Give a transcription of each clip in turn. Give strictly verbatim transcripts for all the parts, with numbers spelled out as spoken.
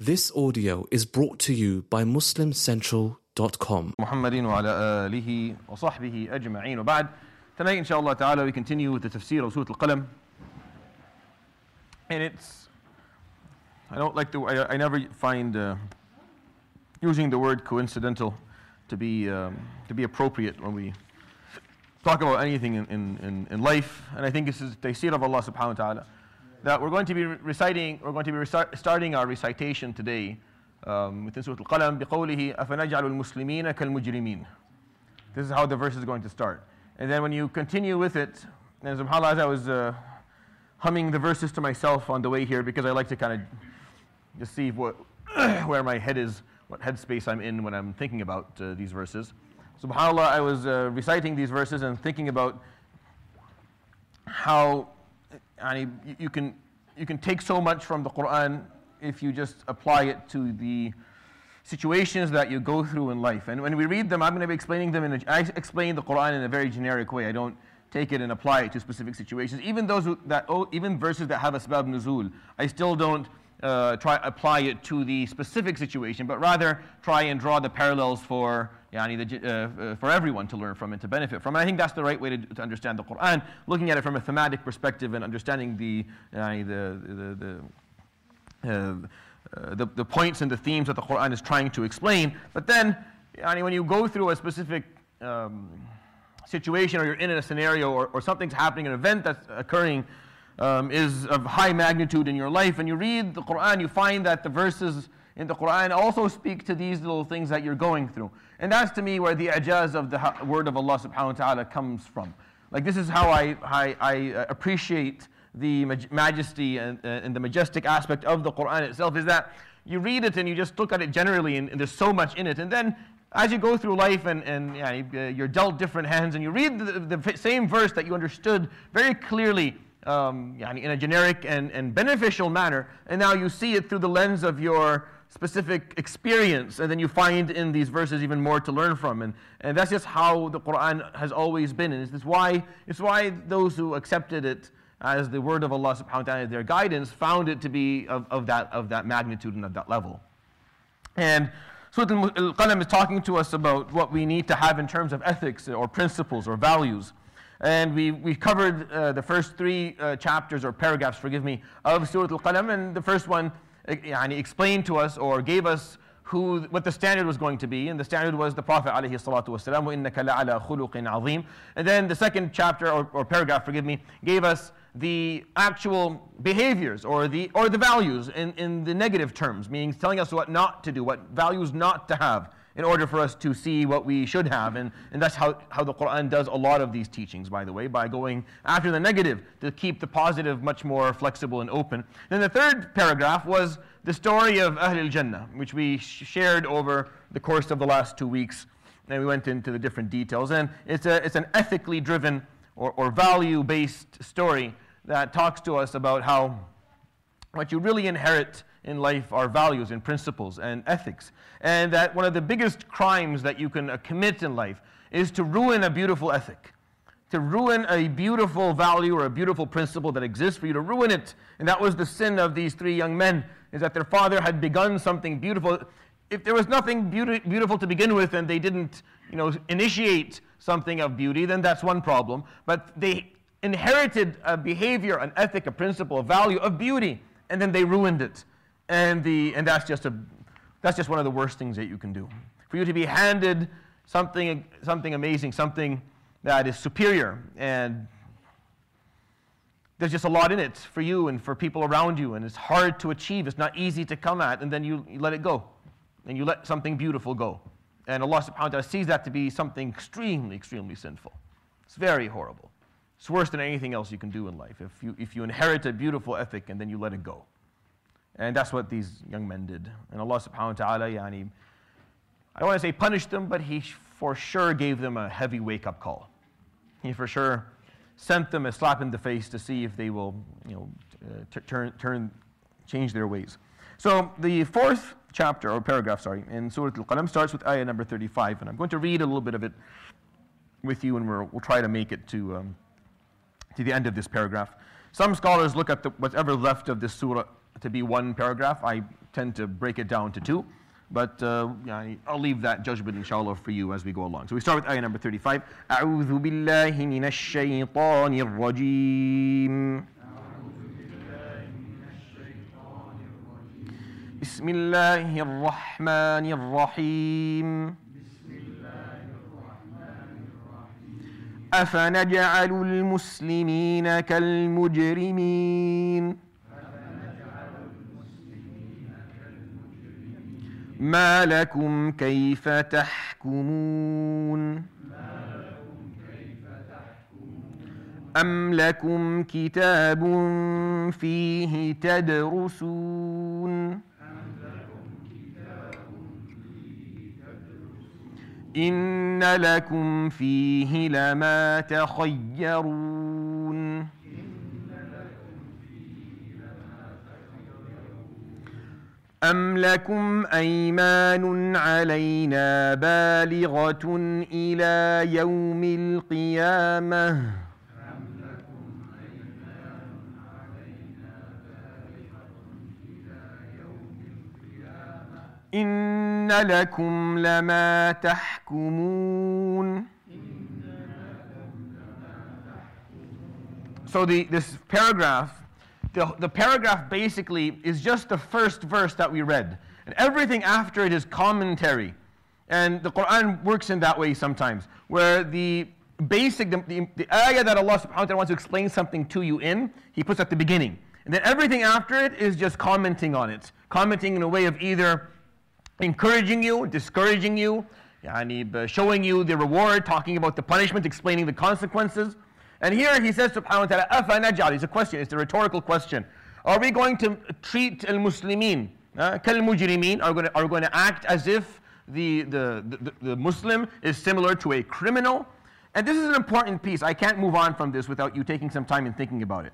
This audio is brought to you by Muslim Central dot com. Muhammadin wa ala alihi wa sahbihi ajma'in wa ba'd. Tonight, inshallah ta'ala, we continue with the tafsir of Surah Al-Qalam. And it's, I don't like to, I, I never find uh, using the word coincidental to be um, to be appropriate when we talk about anything in, in, in life. And I think this is the tafsir of Allah subhanahu wa ta'ala, that we're going to be reciting, we're going to be reci- starting our recitation today um, within Surah Al-Qalam, بِقَوْلِهِ أَفَنَجْعَلُ الْمُسْلِمِينَ كَالْمُجْرِمِينَ. This is how the verse is going to start. And then when you continue with it, and subhanAllah, as I was uh, humming the verses to myself on the way here, because I like to kind of just see what where my head is, what headspace I'm in when I'm thinking about uh, these verses. SubhanAllah, I was uh, reciting these verses and thinking about how I, you can you can take so much from the Quran if you just apply it to the situations that you go through in life. And when we read them, I'm going to be explaining them in a, I explain the Quran in a very generic way. I don't take it and apply it to specific situations. Even those who, that oh, even verses that have asbab nuzul, I still don't uh, try apply it to the specific situation, but rather try and draw the parallels for yani, the, uh, uh, for everyone to learn from and to benefit from. And I think that's the right way to, to understand the Quran, looking at it from a thematic perspective and understanding the yani, the the, the uh, Uh, the, the points and the themes that the Quran is trying to explain. But then, I mean, when you go through a specific um, situation, or you're in a scenario, or, or something's happening, an event that's occurring um, is of high magnitude in your life, and you read the Quran, you find that the verses in the Quran also speak to these little things that you're going through. And that's, to me, where the ijaz of the word of Allah subhanahu wa ta'ala comes from. Like, this is how I, I, I appreciate the majesty and, uh, and the majestic aspect of the Quran itself, is that you read it and you just look at it generally, and, and there's so much in it. And then as you go through life and, and yeah, you're dealt different hands, and you read the, the same verse that you understood very clearly um, yeah, in a generic and, and beneficial manner, and now you see it through the lens of your specific experience, and then you find in these verses even more to learn from. And, and that's just how the Quran has always been. And it's why, it's why those who accepted it as the word of Allah subhanahu wa ta'ala, their guidance, found it to be of, of, that, of that magnitude and of that level. And Surah Al-Qalam is talking to us about what we need to have in terms of ethics or principles or values. And we, we covered uh, the first three uh, chapters or paragraphs, forgive me, of Surah Al-Qalam. And the first one uh, yani, explained to us or gave us who, what the standard was going to be, and the standard was the Prophet alayhi salatu wasalam, وَإِنَّكَ لَعَلَى خُلُقٍ عَظِيمٍ. And then the second chapter, or, or paragraph, forgive me, gave us the actual behaviors or the or the values in, in the negative terms, meaning telling us what not to do, what values not to have, in order for us to see what we should have. And, and that's how, how the Quran does a lot of these teachings, by the way, by going after the negative to keep the positive much more flexible and open. Then the third paragraph was the story of Ahl al-Jannah, which we sh- shared over the course of the last two weeks. And we went into the different details. And it's, a, it's an ethically driven or, or value-based story that talks to us about how what you really inherit in life are values and principles and ethics. And that one of the biggest crimes that you can uh, commit in life is to ruin a beautiful ethic, to ruin a beautiful value or a beautiful principle that exists, for you to ruin it. And that was the sin of these three young men, is that their father had begun something beautiful. If there was nothing beauty, beautiful to begin with, and they didn't, you know, initiate something of beauty, then that's one problem. But they inherited a behavior, an ethic, a principle, a value of beauty, and then they ruined it. And the and that's just a that's just one of the worst things that you can do. For you to be handed something something amazing, something that is superior, and there's just a lot in it for you and for people around you, and it's hard to achieve, it's not easy to come at, and then you, you let it go. And you let something beautiful go. And Allah subhanahu wa ta'ala sees that to be something extremely, extremely sinful. It's very horrible. It's worse than anything else you can do in life, if you, if you inherit a beautiful ethic and then you let it go. And that's what these young men did. And Allah subhanahu wa ta'ala, yani, I don't want to say punished them, but He for sure gave them a heavy wake-up call. He for sure sent them a slap in the face to see if they will, you know, uh, t- turn, turn, change their ways. So the fourth chapter, or paragraph, sorry, in Surah Al-Qalam starts with ayah number thirty-five, and I'm going to read a little bit of it with you, and we're, we'll try to make it to um, to the end of this paragraph. Some scholars look at the, whatever left of this surah to be one paragraph. I tend to break it down to two. But uh, يعني, I'll leave that judgment, inshallah, for you as we go along. So we start with ayah number thirty-five. أعوذ بالله من الشيطان الرجيم. بسم الله الرحمن الرحيم. أفنجعل المسلمين كالمجرمين ما لكم كيف تحكمون أم لكم كتاب فيه تدرسون إن لكم فيه لما تخيرون أم لكم أيمان علينا بالغة إلى يوم القيامة إن لكم لما تحكمون. So the, this paragraph, the, the paragraph basically is just the first verse that we read. And everything after it is commentary. And the Quran works in that way sometimes, where the basic, the, the, the ayah that Allah subhanahu wa ta'ala wants to explain something to you in, He puts at the beginning. And then everything after it is just commenting on it. Commenting in a way of either encouraging you, discouraging you, yani, showing you the reward, talking about the punishment, explaining the consequences. And here he says, subhanahu wa ta'ala, أَفَنَجْعَلُ, it's a question, it's a rhetorical question. Are we going to treat al-Muslimin, uh, kal-mujrimin, are going to, are going to act as if the, the, the, the Muslim is similar to a criminal? And this is an important piece. I can't move on from this without you taking some time and thinking about it.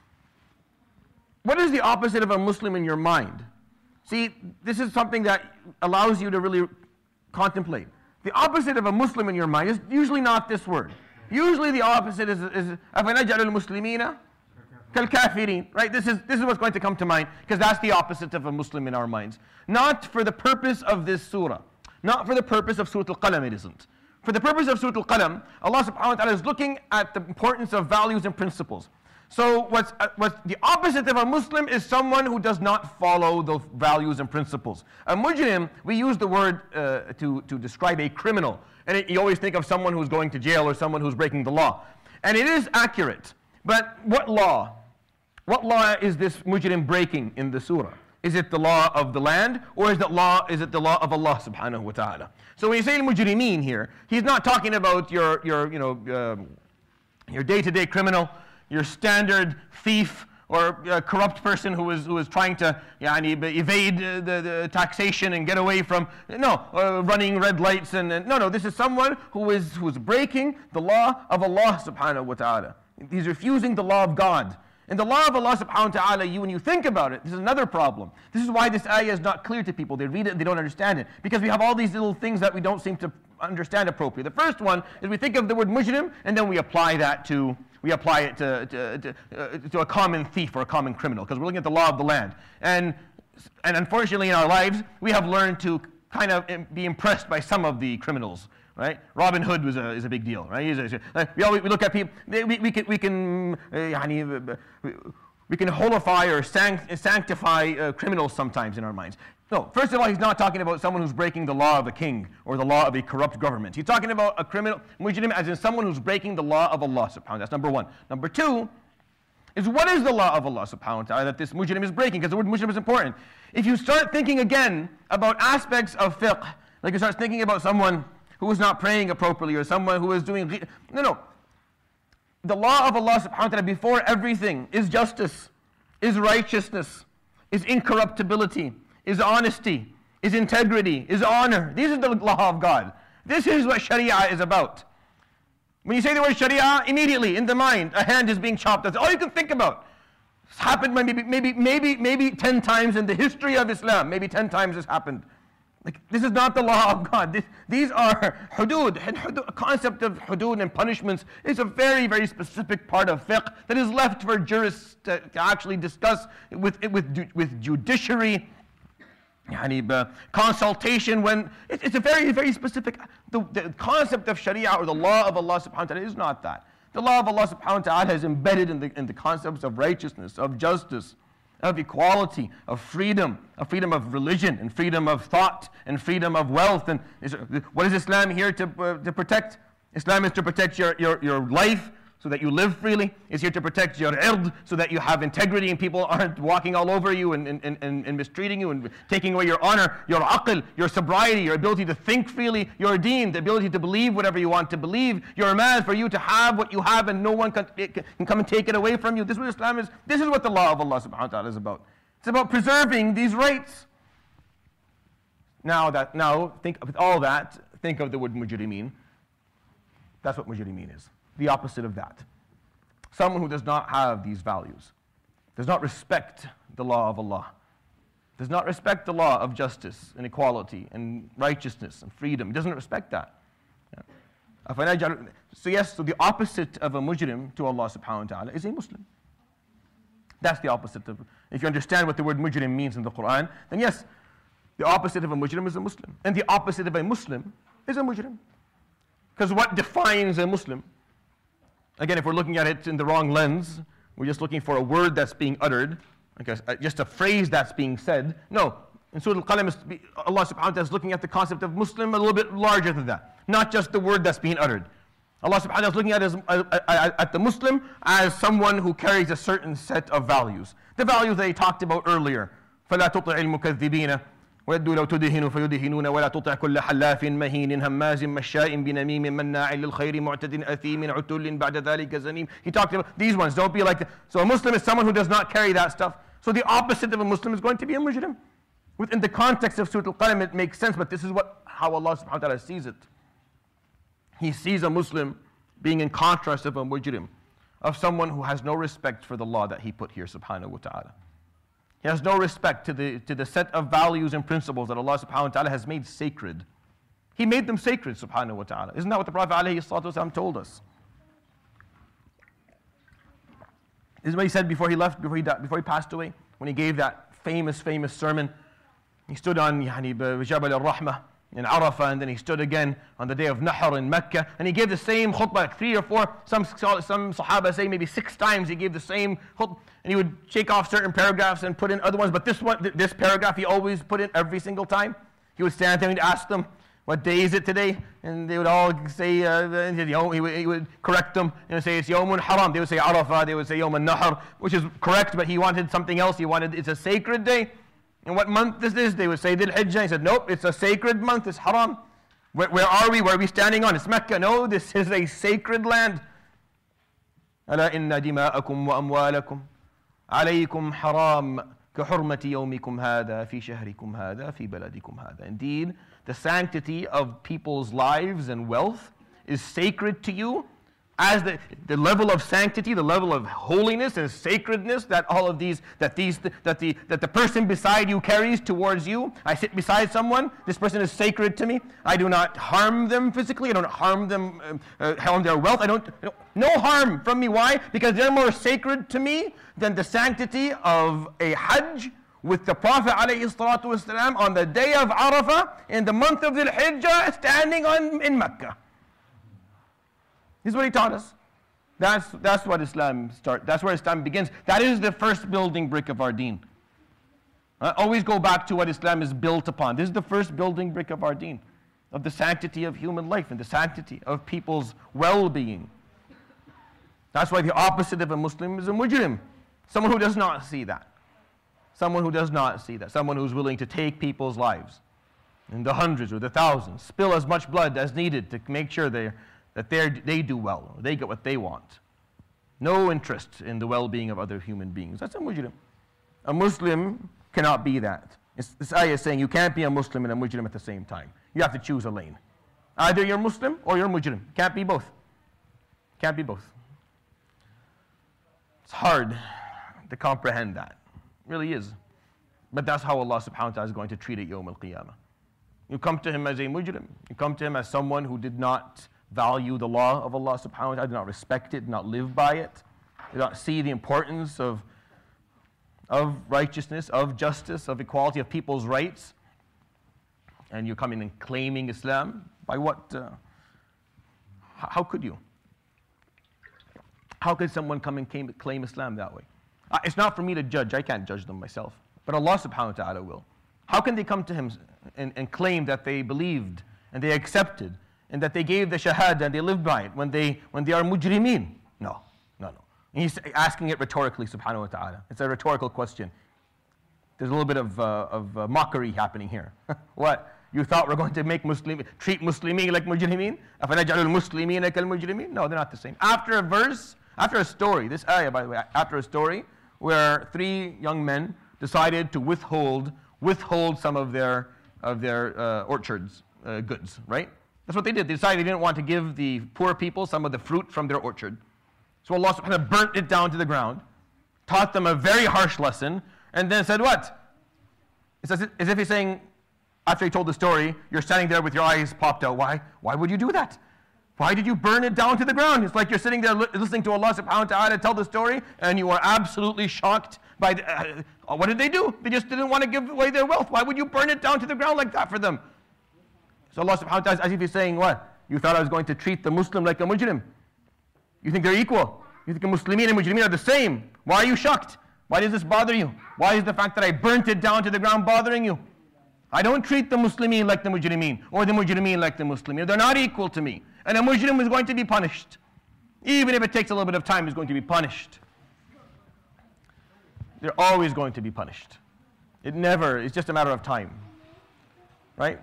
What is the opposite of a Muslim in your mind? See, this is something that allows you to really contemplate. The opposite of a Muslim in your mind is usually not this word. Usually the opposite is أَفَنَجْعَلُ الْمُسْلِمِينَ كَالْكَافِرِينَ, right? This is, this is what's going to come to mind, because that's the opposite of a Muslim in our minds. Not for the purpose of this surah. Not for the purpose of Surah Al-Qalam, it isn't. For the purpose of Surah Al-Qalam, Allah subhanahu wa ta'ala is looking at the importance of values and principles. So what's, uh, what's the opposite of a Muslim is someone who does not follow those values and principles. A mujrim, we use the word uh, to, to describe a criminal. And it, you always think of someone who's going to jail or someone who's breaking the law. And it is accurate. But what law? What law is this mujrim breaking in the surah? Is it the law of the land, or is it, law, is it the law of Allah subhanahu wa ta'ala? So when you say al-mujrimeen here, he's not talking about your, your, you know, um, your day-to-day criminal, your standard thief or a corrupt person who is, who is trying to yani, evade uh, the, the taxation and get away from, no, uh, running red lights. And, and no, no, this is someone who is, who is breaking the law of Allah subhanahu wa ta'ala. He's refusing the law of God. And the law of Allah subhanahu wa ta'ala, you, when you think about it, this is another problem. This is why this ayah is not clear to people. They read it and they don't understand it. Because we have all these little things that we don't seem to understand appropriately. The first one is we think of the word mujrim, and then we apply that to, we apply it to, to, to, uh, to a common thief or a common criminal, because we're looking at the law of the land. And, and unfortunately in our lives, we have learned to kind of be impressed by some of the criminals. Right? Robin Hood was a, is a big deal, right? He's a, like, we, always, we look at people, they, we, we can, we can, uh, we can holify or sanct, sanctify uh, criminals sometimes in our minds. No, first of all, he's not talking about someone who's breaking the law of a king or the law of a corrupt government. He's talking about a criminal, mujrim, as in someone who's breaking the law of Allah subhanahu wa ta'ala. That's number one. Number two is, what is the law of Allah subhanahu wa ta'ala that this mujrim is breaking? Because the word mujrim is important. If you start thinking again about aspects of fiqh, like you start thinking about someone who is not praying appropriately, or someone who is doing, no, no. The law of Allah subhanahu wa ta'ala before everything is justice, is righteousness, is incorruptibility, is honesty, is integrity, is honor. These are the law of God. This is what Sharia is about. When you say the word Sharia, immediately in the mind, a hand is being chopped. That's all you can think about. It's happened maybe, maybe, maybe, maybe ten times in the history of Islam. Maybe ten times it's happened. Like, this is not the law of God. This, these are hudud. And hudud, a concept of hudud and punishments is a very, very specific part of fiqh that is left for jurists to, to actually discuss with, with, with judiciary, yani, uh, consultation. When it, it's a very, very specific, the, the concept of sharia or the law of Allah subhanahu wa ta'ala is not that. The law of Allah subhanahu wa ta'ala is embedded in the, in the concepts of righteousness, of justice, of equality, of freedom, of freedom of religion, and freedom of thought, and freedom of wealth. And is, what is Islam here to, uh, to protect? Islam is to protect your, your, your life so that you live freely. It's here to protect your ird so that you have integrity and people aren't walking all over you and, and, and, and mistreating you and taking away your honor, your aql, your sobriety, your ability to think freely, your deen, the ability to believe whatever you want to believe, your man, for you to have what you have and no one can, can come and take it away from you. This is what Islam is. This is what the law of Allah subhanahu wa ta'ala is about. It's about preserving these rights. Now, that, now think of all that, think of the word mujrimeen. That's what mujrimeen is. The opposite of that. Someone who does not have these values, does not respect the law of Allah, does not respect the law of justice and equality and righteousness and freedom. He doesn't respect that. Yeah. So yes, so the opposite of a mujrim to Allah subhanahu wa ta'ala is a Muslim. That's the opposite of, if you understand what the word mujrim means in the Quran, then yes, the opposite of a mujrim is a Muslim. And the opposite of a Muslim is a mujrim. Because what defines a Muslim? Again, if we're looking at it in the wrong lens, we're just looking for a word that's being uttered, okay, just a phrase that's being said. No, in Surah Al-Qalam, Allah subhanahu wa ta'ala is looking at the concept of Muslim a little bit larger than that. Not just the word that's being uttered. Allah subhanahu wa ta'ala is looking at, as, at, at the Muslim as someone who carries a certain set of values. The values that he talked about earlier. فَلَا تُطِعِ الْمُكَذِّبِينَ وَيَدُّوا لَوْ تُدْهِنُ فَيُدْهِنُونَ وَلَا تُطِعْ كُلَّ حَلَّافٍ مَهِينٍ هَمَّازٍ مَشَّاءٍ بِنَمِيمٍ مَنَّاعٍ لِلْخَيْرِ مُعْتَدٍ أَثِيمٍ عُتُلٍ بَعْدَ ذَلِكَ زَنِيمٍ. He talked about these ones. Don't be like that. So a Muslim is someone who does not carry that stuff. So the opposite of a Muslim is going to be a mujrim. Within the context of Surah Al-Qalam, it makes sense, but this is what how Allah subhanahu wa ta'ala sees it. He sees a Muslim being in contrast of a mujrim, of someone who has no respect for the law that he put here, subhanahu wa ta'ala. He has no respect to the, to the set of values and principles that Allah subhanahu wa ta'ala has made sacred. He made them sacred, subhanahu wa ta'ala. Isn't that what the Prophet alayhi salatu wasalam told us? This is what he said before he left, before he, died, before he passed away, when he gave that famous, famous sermon. He stood on yani, Jabal al-Rahmah in Arafah, and then he stood again on the day of Nahr in Mecca, and he gave the same khutbah, like three or four, some, some Sahaba say maybe six times he gave the same khutbah, and he would shake off certain paragraphs and put in other ones, but this one, this paragraph he always put in every single time. He would stand there and ask them, what day is it today? And they would all say, uh, he, would, he would correct them, and say it's Yawmun Haram. They would say Arafah, they would say Yawmun Nahr, which is correct, but he wanted something else. He wanted, it's a sacred day. And what month is this? They would say Dhul Hijjah. He said, nope, it's a sacred month, it's haram. Where, where are we? Where are we standing on? It's Mecca. No, this is a sacred land. أَلَا إِنَّ دِمَاءَكُمْ وَأَمْوَالَكُمْ عَلَيْكُمْ حَرَامٌ كَحُرْمَةِ يَوْمِكُمْ هَذَا فِي شَهْرِكُمْ هَذَا فِي بَلَدِكُمْ هَذَا. Indeed, the sanctity of people's lives and wealth is sacred to you, as the, the level of sanctity, the level of holiness and sacredness that all of these, that these, that the, that the person beside you carries towards you. I sit beside someone, this person is sacred to me. I do not harm them physically, I don't harm them, uh, harm their wealth. I don't, no harm from me. Why? Because they're more sacred to me than the sanctity of a Hajj with the Prophet ﷺ on the day of Arafah in the month of Dhul Hijjah standing on, in Mecca. This is what he taught us. That's, that's what Islam starts. That's where Islam begins. That is the first building brick of our deen. Uh, always go back to what Islam is built upon. This is the first building brick of our deen, of the sanctity of human life and the sanctity of people's well-being. That's why the opposite of a Muslim is a mujrim. Someone who does not see that. Someone who does not see that. Someone who's willing to take people's lives in the hundreds or the thousands, spill as much blood as needed to make sure they're that they do well, or they get what they want. No interest in the well-being of other human beings. That's a mujrim. A Muslim cannot be that. It's, this ayah is saying you can't be a Muslim and a mujrim at the same time. You have to choose a lane. Either you're Muslim or you're mujrim. Can't be both. Can't be both. It's hard to comprehend that. It really is. But that's how Allah subhanahu wa ta'ala is going to treat it Yawm al-Qiyamah. You come to him as a mujrim. You come to him as someone who did not value the law of Allah subhanahu wa ta'ala, did not respect it, did not live by it, did not see the importance of, of righteousness, of justice, of equality of people's rights. And you're coming and claiming Islam. By what? Uh, how could you? How could someone come and claim, claim Islam that way? Uh, it's not for me to judge. I can't judge them myself. But Allah subhanahu wa ta'ala will. How can they come to him and, and claim that they believed and they accepted and that they gave the shahada and they lived by it when they, when they are mujrimeen? No, no, no. And he's asking it rhetorically, subhanahu wa ta'ala. It's a rhetorical question. There's a little bit of, uh, of uh, mockery happening here. What? You thought we're going to make Muslim, treat Muslimin like mujrimeen? أَفَنَجْعَلُ الْمُسْلِمِينَ كَالْمُجْرِمِينَ? No, they're not the same. After a verse, after a story, this ayah, by the way, after a story where three young men decided to withhold withhold some of their of their uh, orchards uh, goods, right? That's what they did. They decided they didn't want to give the poor people some of the fruit from their orchard. So Allah subhanahu wa ta'ala burnt it down to the ground, taught them a very harsh lesson, and then said what? It's as if, as if he's saying, after he told the story, you're standing there with your eyes popped out. Why? Why would you do that? Why did you burn it down to the ground? It's like you're sitting there li- listening to Allah subhanahu wa ta'ala tell the story, and you are absolutely shocked by the, uh, what did they do? They just didn't want to give away their wealth. Why would you burn it down to the ground like that for them? So Allah subhanahu wa ta'ala, as if he's saying, what? You thought I was going to treat the Muslim like a mujrim. You think they're equal. You think a Muslimin and mujrimeen are the same. Why are you shocked? Why does this bother you? Why is the fact that I burnt it down to the ground bothering you? I don't treat the Muslimin like the mujrimeen, or the mujrimeen like the Muslimin. They're not equal to me. And a mujrim is going to be punished. Even if it takes a little bit of time, he's going to be punished. They're always going to be punished. It never, it's just a matter of time. Right?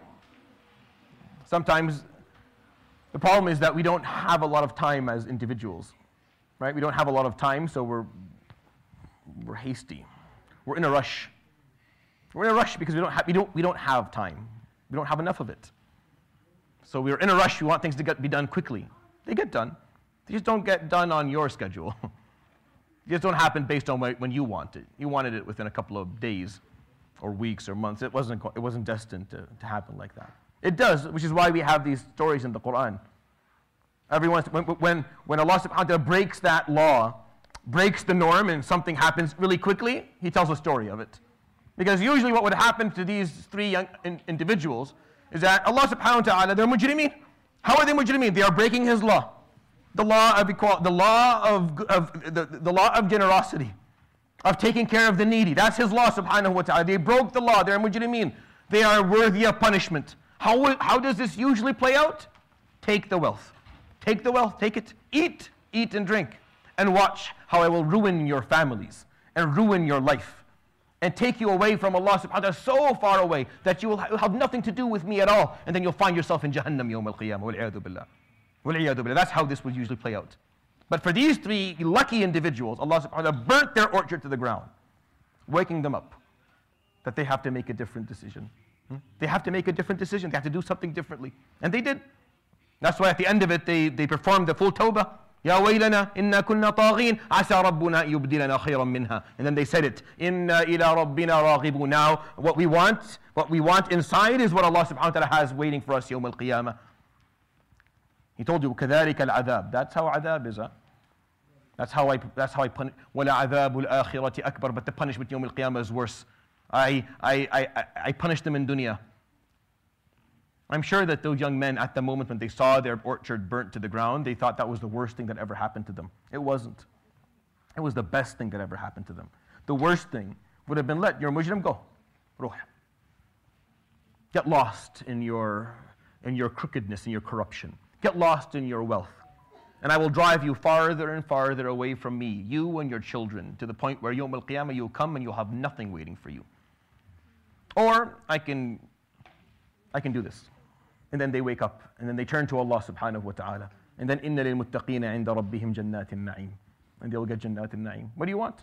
Sometimes the problem is that we don't have a lot of time as individuals. Right? We don't have a lot of time, so we're we're hasty. We're in a rush. We're in a rush because we don't have we don't we don't have time. We don't have enough of it. So we're in a rush. We want things to get, be done quickly. They get done. They just don't get done on your schedule. They just don't happen based on when you want it. You wanted it within a couple of days or weeks or months. It wasn't, it wasn't destined to, to happen like that. It does, which is why we have these stories in the Quran. Every once, when, when, when Allah subhanahu wa ta'ala breaks that law, breaks the norm, and something happens really quickly, He tells a story of it. Because usually what would happen to these three young in, individuals is that Allah subhanahu wa ta'ala, they're mujrimeen. How are they mujrimeen? They are breaking His law. The law of equality, the law of, of the, the law of generosity, of taking care of the needy. That's His law subhanahu wa ta'ala. They broke the law. They're mujrimeen. They are worthy of punishment. How, how does this usually play out? Take the wealth. Take the wealth. Take it. Eat. Eat and drink. And watch how I will ruin your families and ruin your life and take you away from Allah subhanahu wa ta'ala so far away that you will ha- have nothing to do with me at all, and then you'll find yourself in Jahannam yawm al-qiyamah. Wal-'iyadhu billah. Wal-'iyadhu billah. That's how this would usually play out. But for these three lucky individuals, Allah subhanahu wa ta'ala burnt their orchard to the ground, waking them up that they have to make a different decision. Hmm? They have to make a different decision. They have to do something differently. And they did. That's why at the end of it, they, they performed the full tawbah. Ya waylana inna kunna taghin asa rabbuna yubdilana khayran minha. And then they said it. Inna ila rabbina raghibun. Now, what we want, what we want inside is what Allah subhanahu wa ta'ala has waiting for us yawm al-qiyamah. He told you, كَذَلِكَ الْعَذَابِ. That's how adhab is. Huh? That's how I, that's how I punish. وَلَعَذَابُ الْآخِرَةِ أَكْبَرُ. But the punishment yawm al-qiyamah is worse. I, I, I, I punish them in dunya. I'm sure that those young men, at the moment when they saw their orchard burnt to the ground, they thought that was the worst thing that ever happened to them. It wasn't. It was the best thing that ever happened to them. The worst thing would have been, let your mujrim go. Ruh. Get lost in your, in your crookedness, in your corruption. Get lost in your wealth. And I will drive you farther and farther away from me, you and your children, to the point where yawm al-qiyamah you'll come and you'll have nothing waiting for you. Or I can, I can do this. And then they wake up, and then they turn to Allah subhanahu wa ta'ala. And then, إِنَّ لِلْمُتَّقِينَ عِنْدَ رَبِّهِمْ جَنَّاتِ النَّعِيمِ. And they'll get Jannat al-Na'im. What do you want?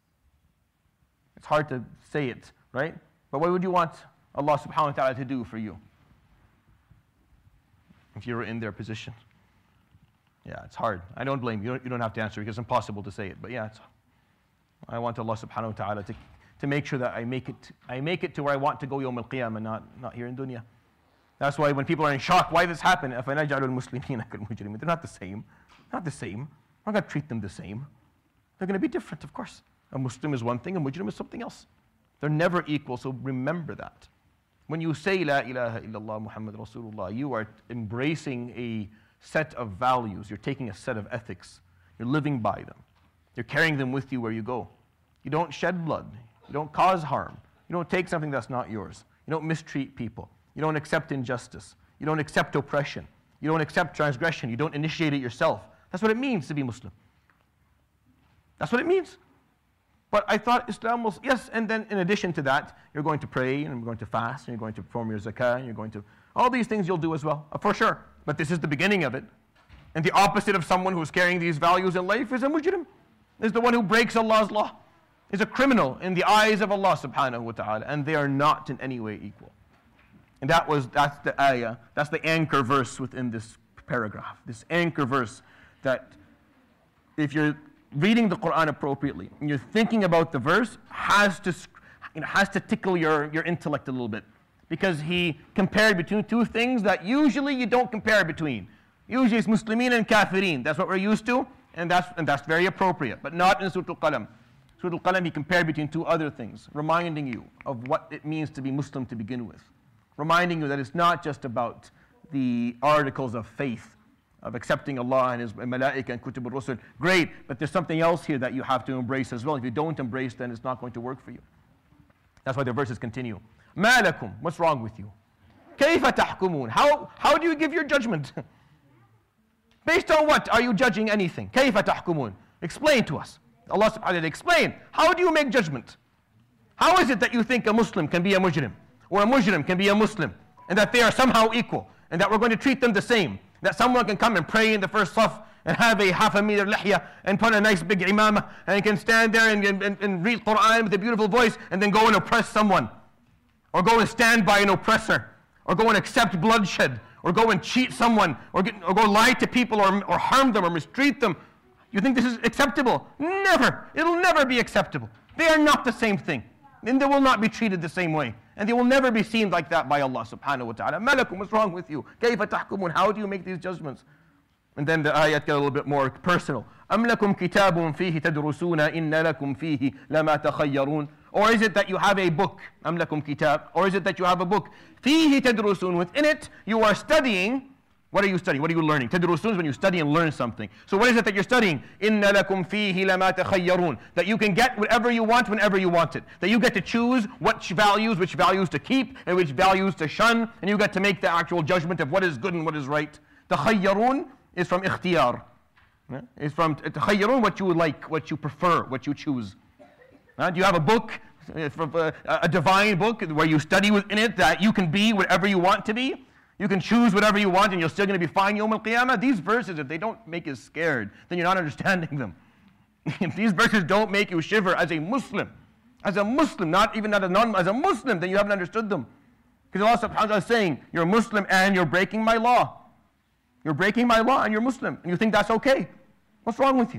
It's hard to say it, right? But what would you want Allah subhanahu wa ta'ala to do for you? If you were in their position. Yeah, it's hard. I don't blame you. You don't, you don't have to answer because it's impossible to say it. But yeah, it's, I want Allah subhanahu wa ta'ala to, to make sure that I make it I make it to where I want to go yawm al-qiyamah, not, not here in dunya. That's why when people are in shock, why this happened? أَفَنَجْعَلُ الْمُسْلِمِينَ كَالْمُجْرِمِينَ. They're not the same. Not the same. We're not going to treat them the same. They're going to be different, of course. A Muslim is one thing, a Mujrim is something else. They're never equal, so remember that. When you say La ilaha illallah Muhammad Rasulullah, you are embracing a set of values. You're taking a set of ethics. You're living by them. You're carrying them with you where you go. You don't shed blood. You don't cause harm. You don't take something that's not yours. You don't mistreat people. You don't accept injustice. You don't accept oppression. You don't accept transgression. You don't initiate it yourself. That's what it means to be Muslim. That's what it means. But I thought Islam was, yes, and then in addition to that, you're going to pray, and you're going to fast, and you're going to perform your zakah, and you're going to, all these things you'll do as well, for sure. But this is the beginning of it. And the opposite of someone who's carrying these values in life is a mujrim, is the one who breaks Allah's law, is a criminal in the eyes of Allah subhanahu wa ta'ala, and they are not in any way equal. And that was, that's the ayah, that's the anchor verse within this paragraph, this anchor verse that if you're reading the Quran appropriately and you're thinking about the verse, has to, you know, has to tickle your, your intellect a little bit. Because he compared between two things that usually you don't compare between. Usually it's Muslimin and Kafirin. That's what we're used to, and that's, and that's very appropriate. But not in Surah Al-Qalam. Surah Al-Qalam, he compared between two other things, reminding you of what it means to be Muslim to begin with. Reminding you that it's not just about the articles of faith, of accepting Allah and His Malaika and Kutub al-Rusul. Great, but there's something else here that you have to embrace as well. If you don't embrace, then it's not going to work for you. That's why the verses continue. مَا لَكُمْ, what's wrong with you? كَيْفَ تَحْكُمُونَ, how, how do you give your judgment? Based on what are you judging anything? كَيْفَ تَحْكُمُونَ, explain to us. Allah subhanahu wa ta'ala, explain. How do you make judgment? How is it that you think a Muslim can be a Mujrim, or a Mujrim can be a Muslim, and that they are somehow equal, and that we're going to treat them the same? That someone can come and pray in the first saf and have a half a meter lihya and put a nice big imamah and can stand there and, and, and read Quran with a beautiful voice and then go and oppress someone, or go and stand by an oppressor, or go and accept bloodshed, or go and cheat someone, or, get, or go lie to people, or, or harm them, or mistreat them. You think this is acceptable? Never. It'll never be acceptable. They are not the same thing. And they will not be treated the same way. And they will never be seen like that by Allah subhanahu wa ta'ala. Malakum, what's wrong with you? كَيْفَ تَحْكُمُونَ, how do you make these judgments? And then the ayat get a little bit more personal. أَمْ لَكُمْ كِتَابٌ فِيهِ تَدْرُسُونَ إِنَّ لَكُمْ فِيهِ لَمَا تَخَيَّرُونَ. Or is it that you have a book? أَمْ لَكُمْ كِتَابٌ. Or is it that you have a book? فِيهِ تَدْرُسُونَ. Within it, you are studying. What are you studying? What are you learning? Tadrusun is when you study and learn something. So what is it that you're studying? إِنَّ لَكُمْ فِيهِ لَمَا تَخَيَّرُونَ. That you can get whatever you want whenever you want it. That you get to choose which values, which values to keep, and which values to shun, and you get to make the actual judgment of what is good and what is right. تَخَيَّرُون is from ikhtiyar. Yeah? It's from تَخَيَّرُون, what you like, what you prefer, what you choose. Uh, do you have a book, uh, a divine book, where you study within it that you can be whatever you want to be? You can choose whatever you want and you're still going to be fine Yawm al-Qiyamah. These verses, if they don't make you scared, then you're not understanding them. If these verses don't make you shiver as a Muslim, as a Muslim, not even not a non, as a Muslim, then you haven't understood them. Because Allah subhanahu wa ta'ala is saying, you're a Muslim and you're breaking my law. You're breaking my law and you're Muslim. And you think that's okay. What's wrong with you?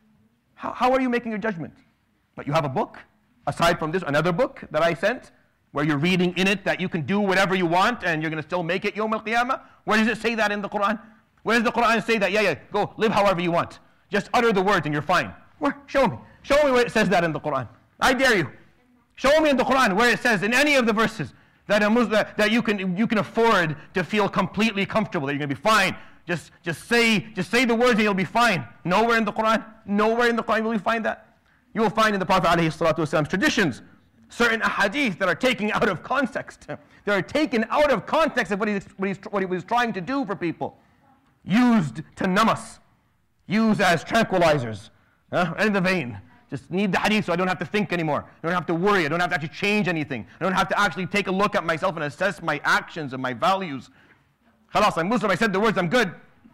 How, how are you making your judgment? But you have a book, aside from this, another book that I sent, where you're reading in it that you can do whatever you want and you're going to still make it Yawm al-Qiyamah? Where does it say that in the Quran? Where does the Quran say that? Yeah, yeah, go live however you want. Just utter the words and you're fine. Where? Show me. Show me where it says that in the Quran. I dare you. Show me in the Quran where it says in any of the verses that a Muslim, that, that you can you can afford to feel completely comfortable, that you're going to be fine. Just just say just say the words and you'll be fine. Nowhere in the Quran, nowhere in the Quran will you find that. You will find in the Prophet ﷺ's traditions certain ahadith that are taken out of context. They are taken out of context of what, he's, what, he's, what he was trying to do for people. Used to numb us. Used as tranquilizers. Uh, in the vein. Just need the hadith so I don't have to think anymore. I don't have to worry. I don't have to actually change anything. I don't have to actually take a look at myself and assess my actions and my values. Khalas, I'm Muslim, I said the words, I'm good.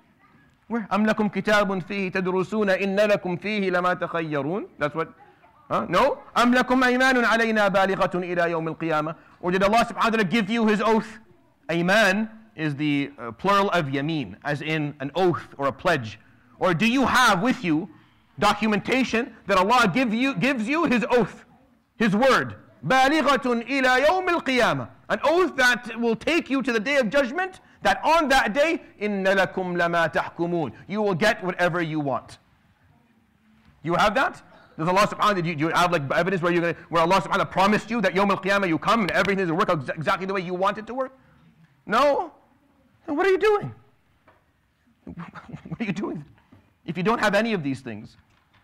Where? أَمْ لَكُمْ كِتَابٌ فِيهِ تَدْرُسُونَ إِنَّ لَكُمْ فِيهِ لَمَا تَخَيَّرُونَ. That's what... Huh? No? أَمْ لَكُمْ أَيْمَانٌ عَلَيْنَا بَالِغَةٌ إِلَى يَوْمِ الْقِيَامَةِ. Or did Allah subhanahu wa ta'ala give you His oath? Ayman is the uh, plural of yameen, as in an oath or a pledge. Or do you have with you documentation that Allah give you, gives you His oath, His word? بَالِغَةٌ إِلَى يَوْمِ الْقِيَامَةِ. An oath that will take you to the day of judgment, that on that day, إِنَّ لَكُمْ لَمَا تَحْكُمُونَ, you will get whatever you want. You have that? Does Allah subhanahu wa ta'ala, do you have like evidence where, you're gonna, where Allah subhanahu wa ta'ala promised you that Yawm al-Qiyamah you come and everything is going to work out exactly the way you want it to work? No? Then what are you doing? What are you doing if you don't have any of these things?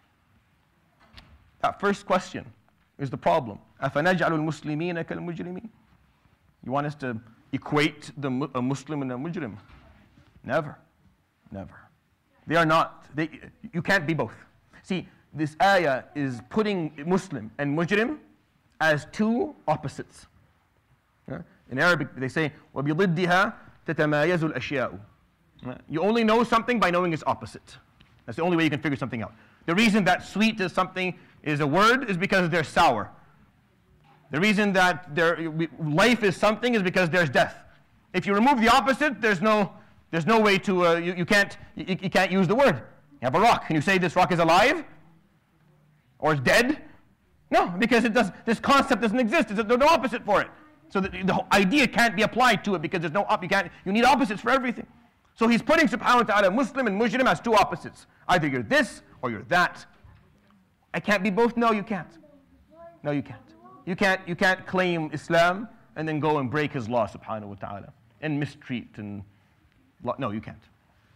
That first question is the problem. أَفَنَجْعَلُ الْمُسْلِمِينَ كَالْمُجْرِمِينَ? You want us to equate the, a Muslim and a mujrim? Never. Never. They are not. They, you can't be both. See, this ayah is putting Muslim and mujrim as two opposites. Yeah? In Arabic, they say, وَبِضِدِّهَا تَتَمَايَزُ الْأَشْيَاءُ. You only know something by knowing its opposite. That's the only way you can figure something out. The reason that sweet is something is a word is because they're sour. The reason that there, life is something is because there's death. If you remove the opposite, there's no, there's no way to, uh, you, you, can't, you, you can't use the word. You have a rock. Can you say this rock is alive? Or is dead? No, because it does, this concept doesn't exist. There's no opposite for it. So the, the whole idea can't be applied to it because there's no, you, can't, you need opposites for everything. So he's putting subhanahu wa ta'ala Muslim and mujrim as two opposites. Either you're this or you're that. I can't be both. No, you can't. No, you can't. You can't, you can't claim Islam and then go and break his law subhanahu wa ta'ala and mistreat and, no, you can't.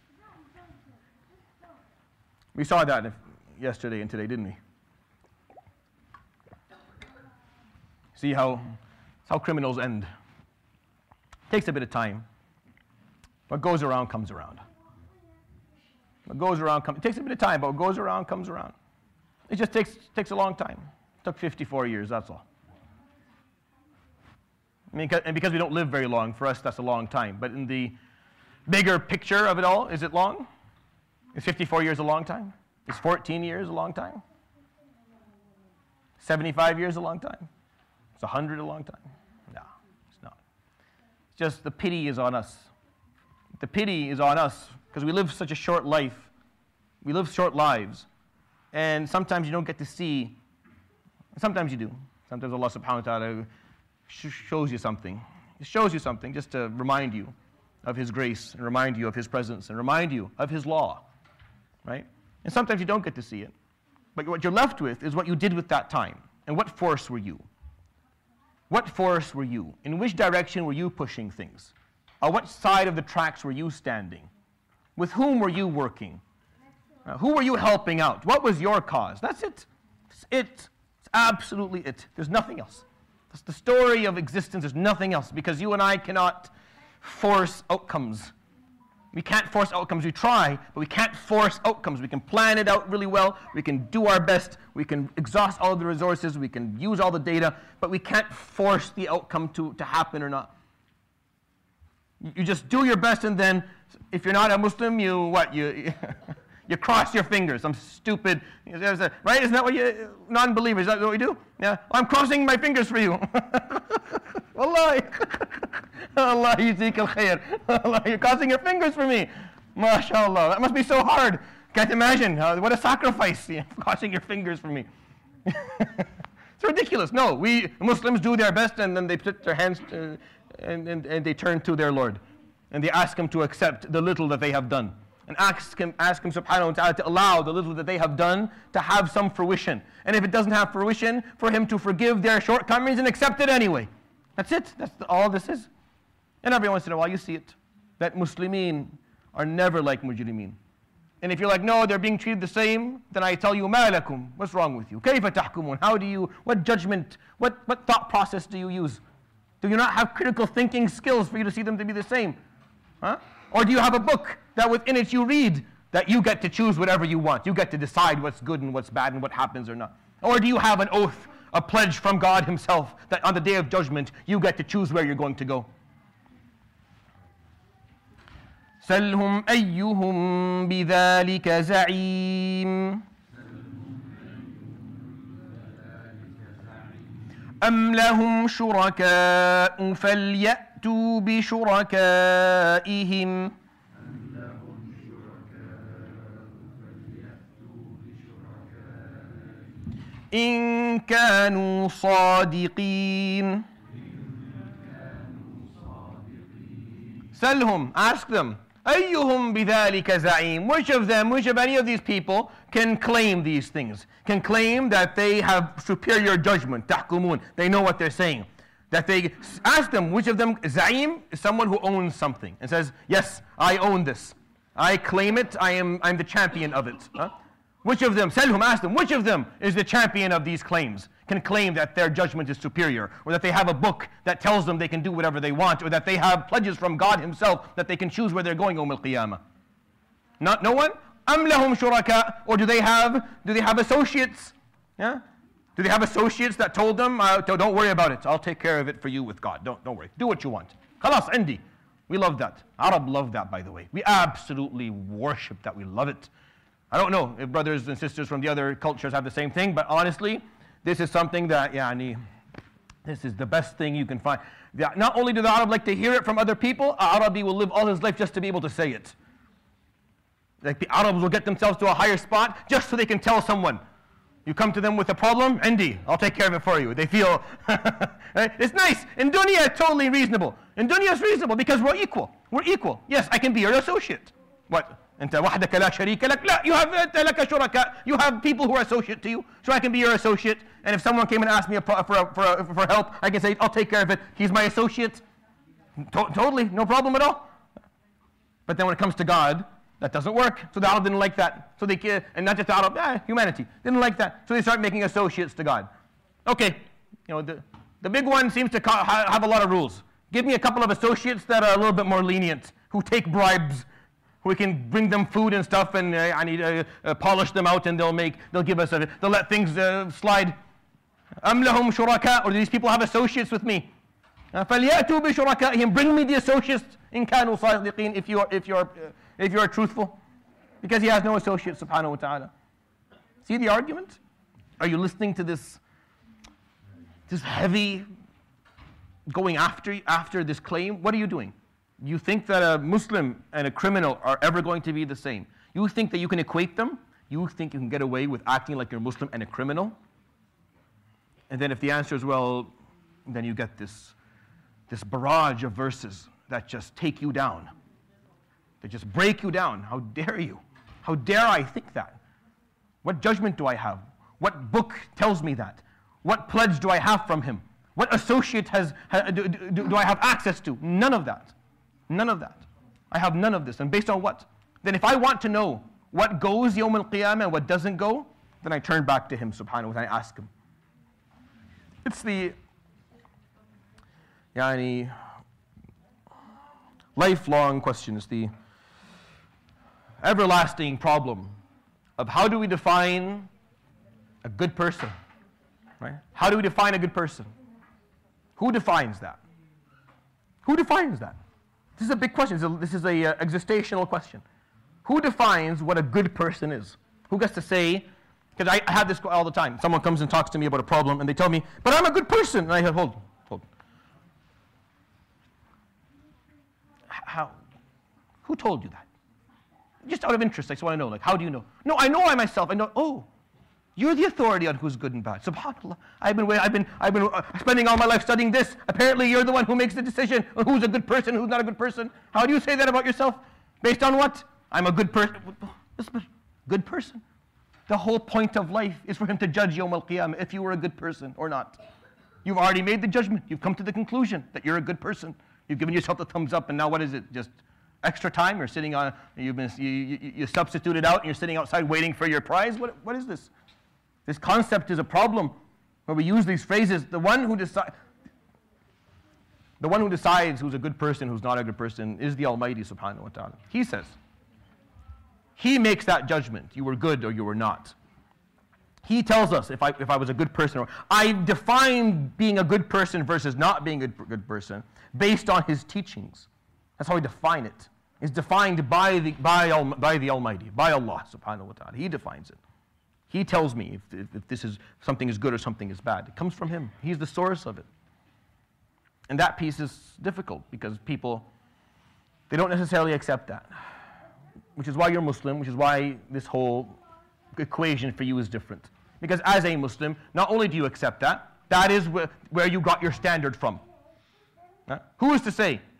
We saw that yesterday and today, didn't we? See how, how criminals end. Takes a bit of time. What goes around comes around. What goes around comes, it takes a bit of time, but what goes around comes around. It just takes, takes a long time. It took fifty-four years, that's all. I mean, and because we don't live very long, for us that's a long time. But in the bigger picture of it all, is it long? Is fifty-four years a long time? Is fourteen years a long time? seventy-five years a long time? Is one hundred a long time? No, it's not. It's just the pity is on us. The pity is on us because we live such a short life. We live short lives. And sometimes you don't get to see, sometimes you do. Sometimes Allah subhanahu wa ta'ala sh shows you something. He shows you something just to remind you of His grace and remind you of His presence and remind you of His law, right? And sometimes you don't get to see it. But what you're left with is what you did with that time. And what force were you? What force were you? In which direction were you pushing things? On what side of the tracks were you standing? With whom were you working? Uh, who were you helping out? What was your cause? That's it. It's it. It's absolutely it. There's nothing else. That's the story of existence. There's nothing else because you and I cannot force outcomes. We can't force outcomes. We try, but we can't force outcomes. We can plan it out really well. We can do our best. We can exhaust all the resources. We can use all the data, but we can't force the outcome to, to happen or not. You just do your best, and then if you're not a Muslim, you what? You you cross your fingers. Some stupid, right? Isn't that what you non-believers? Is that what we do? Yeah. I'm crossing my fingers for you. Wallahi, Allah yuzik al khair. Allah, you're crossing your fingers for me. MashaAllah. That must be so hard. Can't imagine. Uh, what a sacrifice. Yeah, crossing your fingers for me. It's ridiculous. No, we Muslims do their best, and then they put their hands. To, And, and, and they turn to their Lord. And they ask Him to accept the little that they have done. And ask Him, ask him subhanahu wa ta'ala to allow the little that they have done to have some fruition. And if it doesn't have fruition, for Him to forgive their shortcomings and accept it anyway. That's it. That's the, all this is. And every once in a while you see it. That Muslimin are never like mujrimeen. And if you're like, no, they're being treated the same, then I tell you, ma lakum, what's wrong with you? Kayfa tahkumun? How do you, what judgment, what, what thought process do you use? Do you not have critical thinking skills for you to see them to be the same? Huh? Or do you have a book that within it you read that you get to choose whatever you want? You get to decide what's good and what's bad and what happens or not. Or do you have an oath, a pledge from God Himself that on the day of judgment you get to choose where you're going to go? سَلْهُمْ أَيُّهُمْ بِذَلِكَ زَعِيمٌ أَمْ لَهُمْ شُرَكَاءُ فَلْيَأْتُوا بِشُرَكَائِهِمْ إِنْ كَانُوا صَادِقِينَ Salhum, ask them. أَيُّهُمْ بِذَلِكَ زَعِيمٌ. Which of them, which of any of these people can claim these things? Can claim that they have superior judgment. تَحْكُمُونَ. They know what they're saying. That they ask them, which of them, Za'im is someone who owns something and says, yes, I own this. I claim it, I am I'm the champion of it. Huh? Which of them, Salhum, ask them, which of them is the champion of these claims? Can claim that their judgment is superior, or that they have a book that tells them they can do whatever they want, or that they have pledges from God Himself that they can choose where they're going Yawm al-Qiyamah. Not no one? Am lahum shuraka, or do they have do they have associates? Yeah? Do they have associates that told them, uh, don't worry about it, I'll take care of it for you with God. Don't don't worry. Do what you want. Khalas, indi. We love that. Arab love that, by the way. We absolutely worship that. We love it. I don't know if brothers and sisters from the other cultures have the same thing, but honestly, this is something that, yani, this is the best thing you can find. Not only do the Arab like to hear it from other people, an Arabi will live all his life just to be able to say it. Like the Arabs will get themselves to a higher spot just so they can tell someone. You come to them with a problem, Indi, I'll take care of it for you. They feel, right? It's nice. In dunya, it's totally reasonable. In dunya, it's reasonable because we're equal. We're equal. Yes, I can be your associate. What? أنت وحدك لا شريك لك. لا, you have لك شركاء. You have people who are associate to you, so I can be your associate. And if someone came and asked me for, for, for, for help, I can say, I'll take care of it. He's my associate. To- totally, no problem at all. But then when it comes to God, that doesn't work. So the Arab didn't like that. So they, and not just the Arab, ah, humanity, didn't like that. So they start making associates to God. Okay, you know, the, the big one seems to have a lot of rules. Give me a couple of associates that are a little bit more lenient, who take bribes. We can bring them food and stuff, and uh, I need to uh, uh, polish them out, and they'll make, they'll give us, a, they'll let things uh, slide. Am lahum shuraka, or do these people have associates with me? فَلْيَأْتُوا بِشُرَكَائِهِمْ. Bring me the associates in كَانُوا صَادِقِينَ, if you are, if you are, uh, if you are truthful, because he has no associates, subhanahu wa ta'ala. See the argument? Are you listening to this, this heavy going after after this claim? What are you doing? You think that a Muslim and a criminal are ever going to be the same? You think that you can equate them? You think you can get away with acting like you're a Muslim and a criminal? And then if the answer is well, then you get this, this barrage of verses that just take you down. They just break you down. How dare you? How dare I think that? What judgment do I have? What book tells me that? What pledge do I have from him? What associate has, ha, do, do, do I have access to? None of that. None of that. I have none of this. And based on what? Then if I want to know what goes Yawm al-Qiyamah and what doesn't go, then I turn back to him, subhanahu wa ta'ala, and I ask him. It's the yani, lifelong question. It's the everlasting problem of how do we define a good person? Right? How do we define a good person? Who defines that? Who defines that? This is a big question. This is a, this is a uh, existential question. Who defines what a good person is? Who gets to say, because I, I have this all the time. Someone comes and talks to me about a problem and they tell me, but I'm a good person. And I say, hold, hold. How? Who told you that? Just out of interest, I just want to know, like, how do you know? No, I know I myself. I know, oh, you're the authority on who's good and bad. SubhanAllah. I've been, I've been, I've been uh, spending all my life studying this. Apparently, you're the one who makes the decision on who's a good person, who's not a good person. How do you say that about yourself? Based on what? I'm a good person. Good person. The whole point of life is for him to judge Yawm al-Qiyamah if you were a good person or not. You've already made the judgment. You've come to the conclusion that you're a good person. You've given yourself the thumbs up, and now what is it? Just extra time? You're sitting on. You've been. You, you, you substituted out, and you're sitting outside waiting for your prize. What? What is this? This concept is a problem where we use these phrases. The one who decides, the one who decides who's a good person, who's not a good person, is the Almighty subhanahu wa ta'ala. He says, He makes that judgment. You were good or you were not. He tells us if I, if I was a good person. Or I define being a good person versus not being a good person based on His teachings. That's how we define it. It's defined by the, by, by the Almighty, by Allah subhanahu wa ta'ala. He defines it. He tells me if, if, if this is something is good or something is bad. It comes from Him. He's the source of it. And that piece is difficult because people, they don't necessarily accept that. Which is why you're Muslim, which is why this whole equation for you is different. Because as a Muslim, not only do you accept that, that is where, where you got your standard from. Huh? Who is to say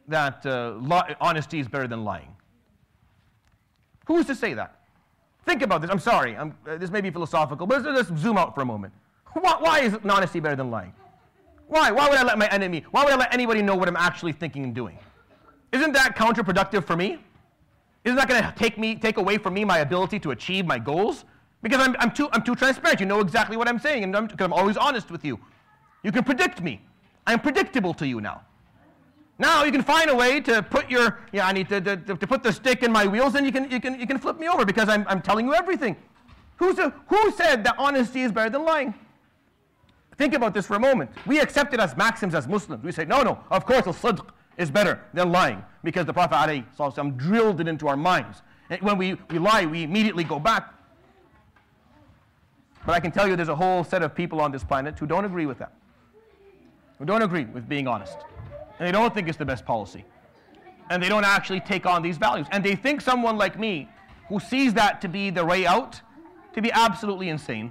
that uh, li- honesty is better than lying? Who's to say that? Think about this. I'm sorry. I'm, uh, this may be philosophical, but let's, let's zoom out for a moment. Why, why is honesty better than lying? Why? Why would I let my enemy, why would I let anybody know what I'm actually thinking and doing? Isn't that counterproductive for me? Isn't that going to take me, take away from me my ability to achieve my goals? Because I'm, I'm, too, I'm too transparent. You know exactly what I'm saying, and I'm, because I'm always honest with you. You can predict me. I'm predictable to you now. Now you can find a way to put your, yeah, I need to, to, to put the stick in my wheels, and you can, you can, you can flip me over because I'm, I'm telling you everything. Who's a, who said that honesty is better than lying? Think about this for a moment. We accept it as maxims as Muslims. We say, no, no, of course al-sidq is better than lying because the Prophet ﷺ drilled it into our minds. And when we, we lie, we immediately go back. But I can tell you there's a whole set of people on this planet who don't agree with that, who don't agree with being honest. And they don't think it's the best policy. And they don't actually take on these values. And they think someone like me, who sees that to be the way out, to be absolutely insane.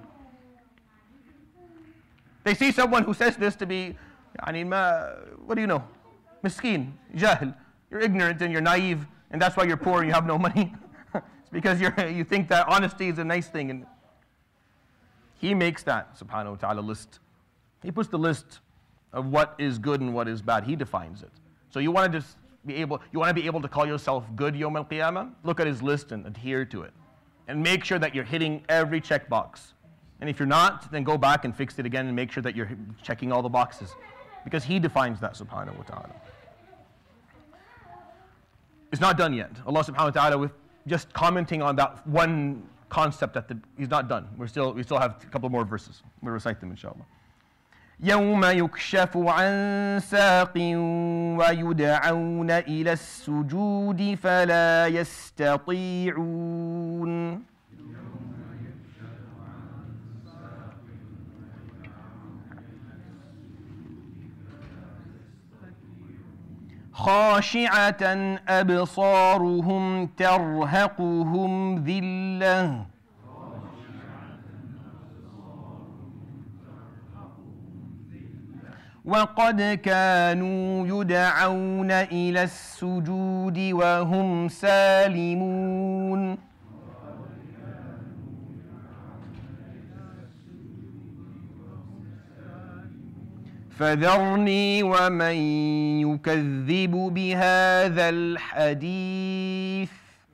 They see someone who says this to be, يعني ما, what do you know? Miskeen, jahil. You're ignorant and you're naive, and that's why you're poor and you have no money. It's because you're, you think that honesty is a nice thing. And he makes that, subhanahu wa ta'ala, list. He puts the list of what is good and what is bad. He defines it. So you want to just be able, you want to be able to call yourself good Yawm al-Qiyamah? Look at his list and adhere to it. And make sure that you're hitting every checkbox. And if you're not, then go back and fix it again and make sure that you're checking all the boxes. Because he defines that, subhanahu wa ta'ala. It's not done yet. Allah subhanahu wa ta'ala, with just commenting on that one concept, at the, he's not done. We're still, we still have a couple more verses. We'll recite them, inshallah. يوم يكشف عن ساق ويدعون إلى السجود فلا يستطيعون خاشعة أبصارهم ترهقهم ذلة وقد كانوا يدعون إلى السجود وهم سالمون فذرني ومن يكذب بهذا الحديث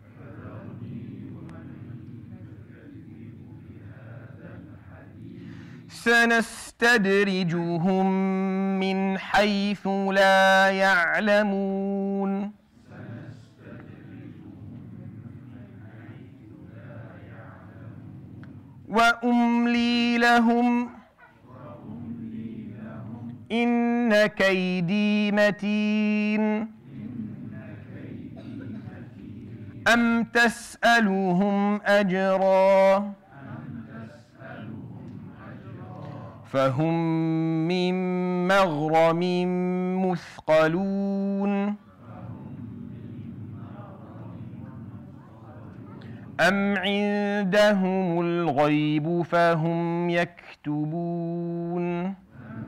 سنستدرجهم من حيث لا يعلمون وأملي لهم إن كيدي متين أم تسألهم أجرا فهم من مغرم مثقلون أم عندهم الغيب فهم يكتبون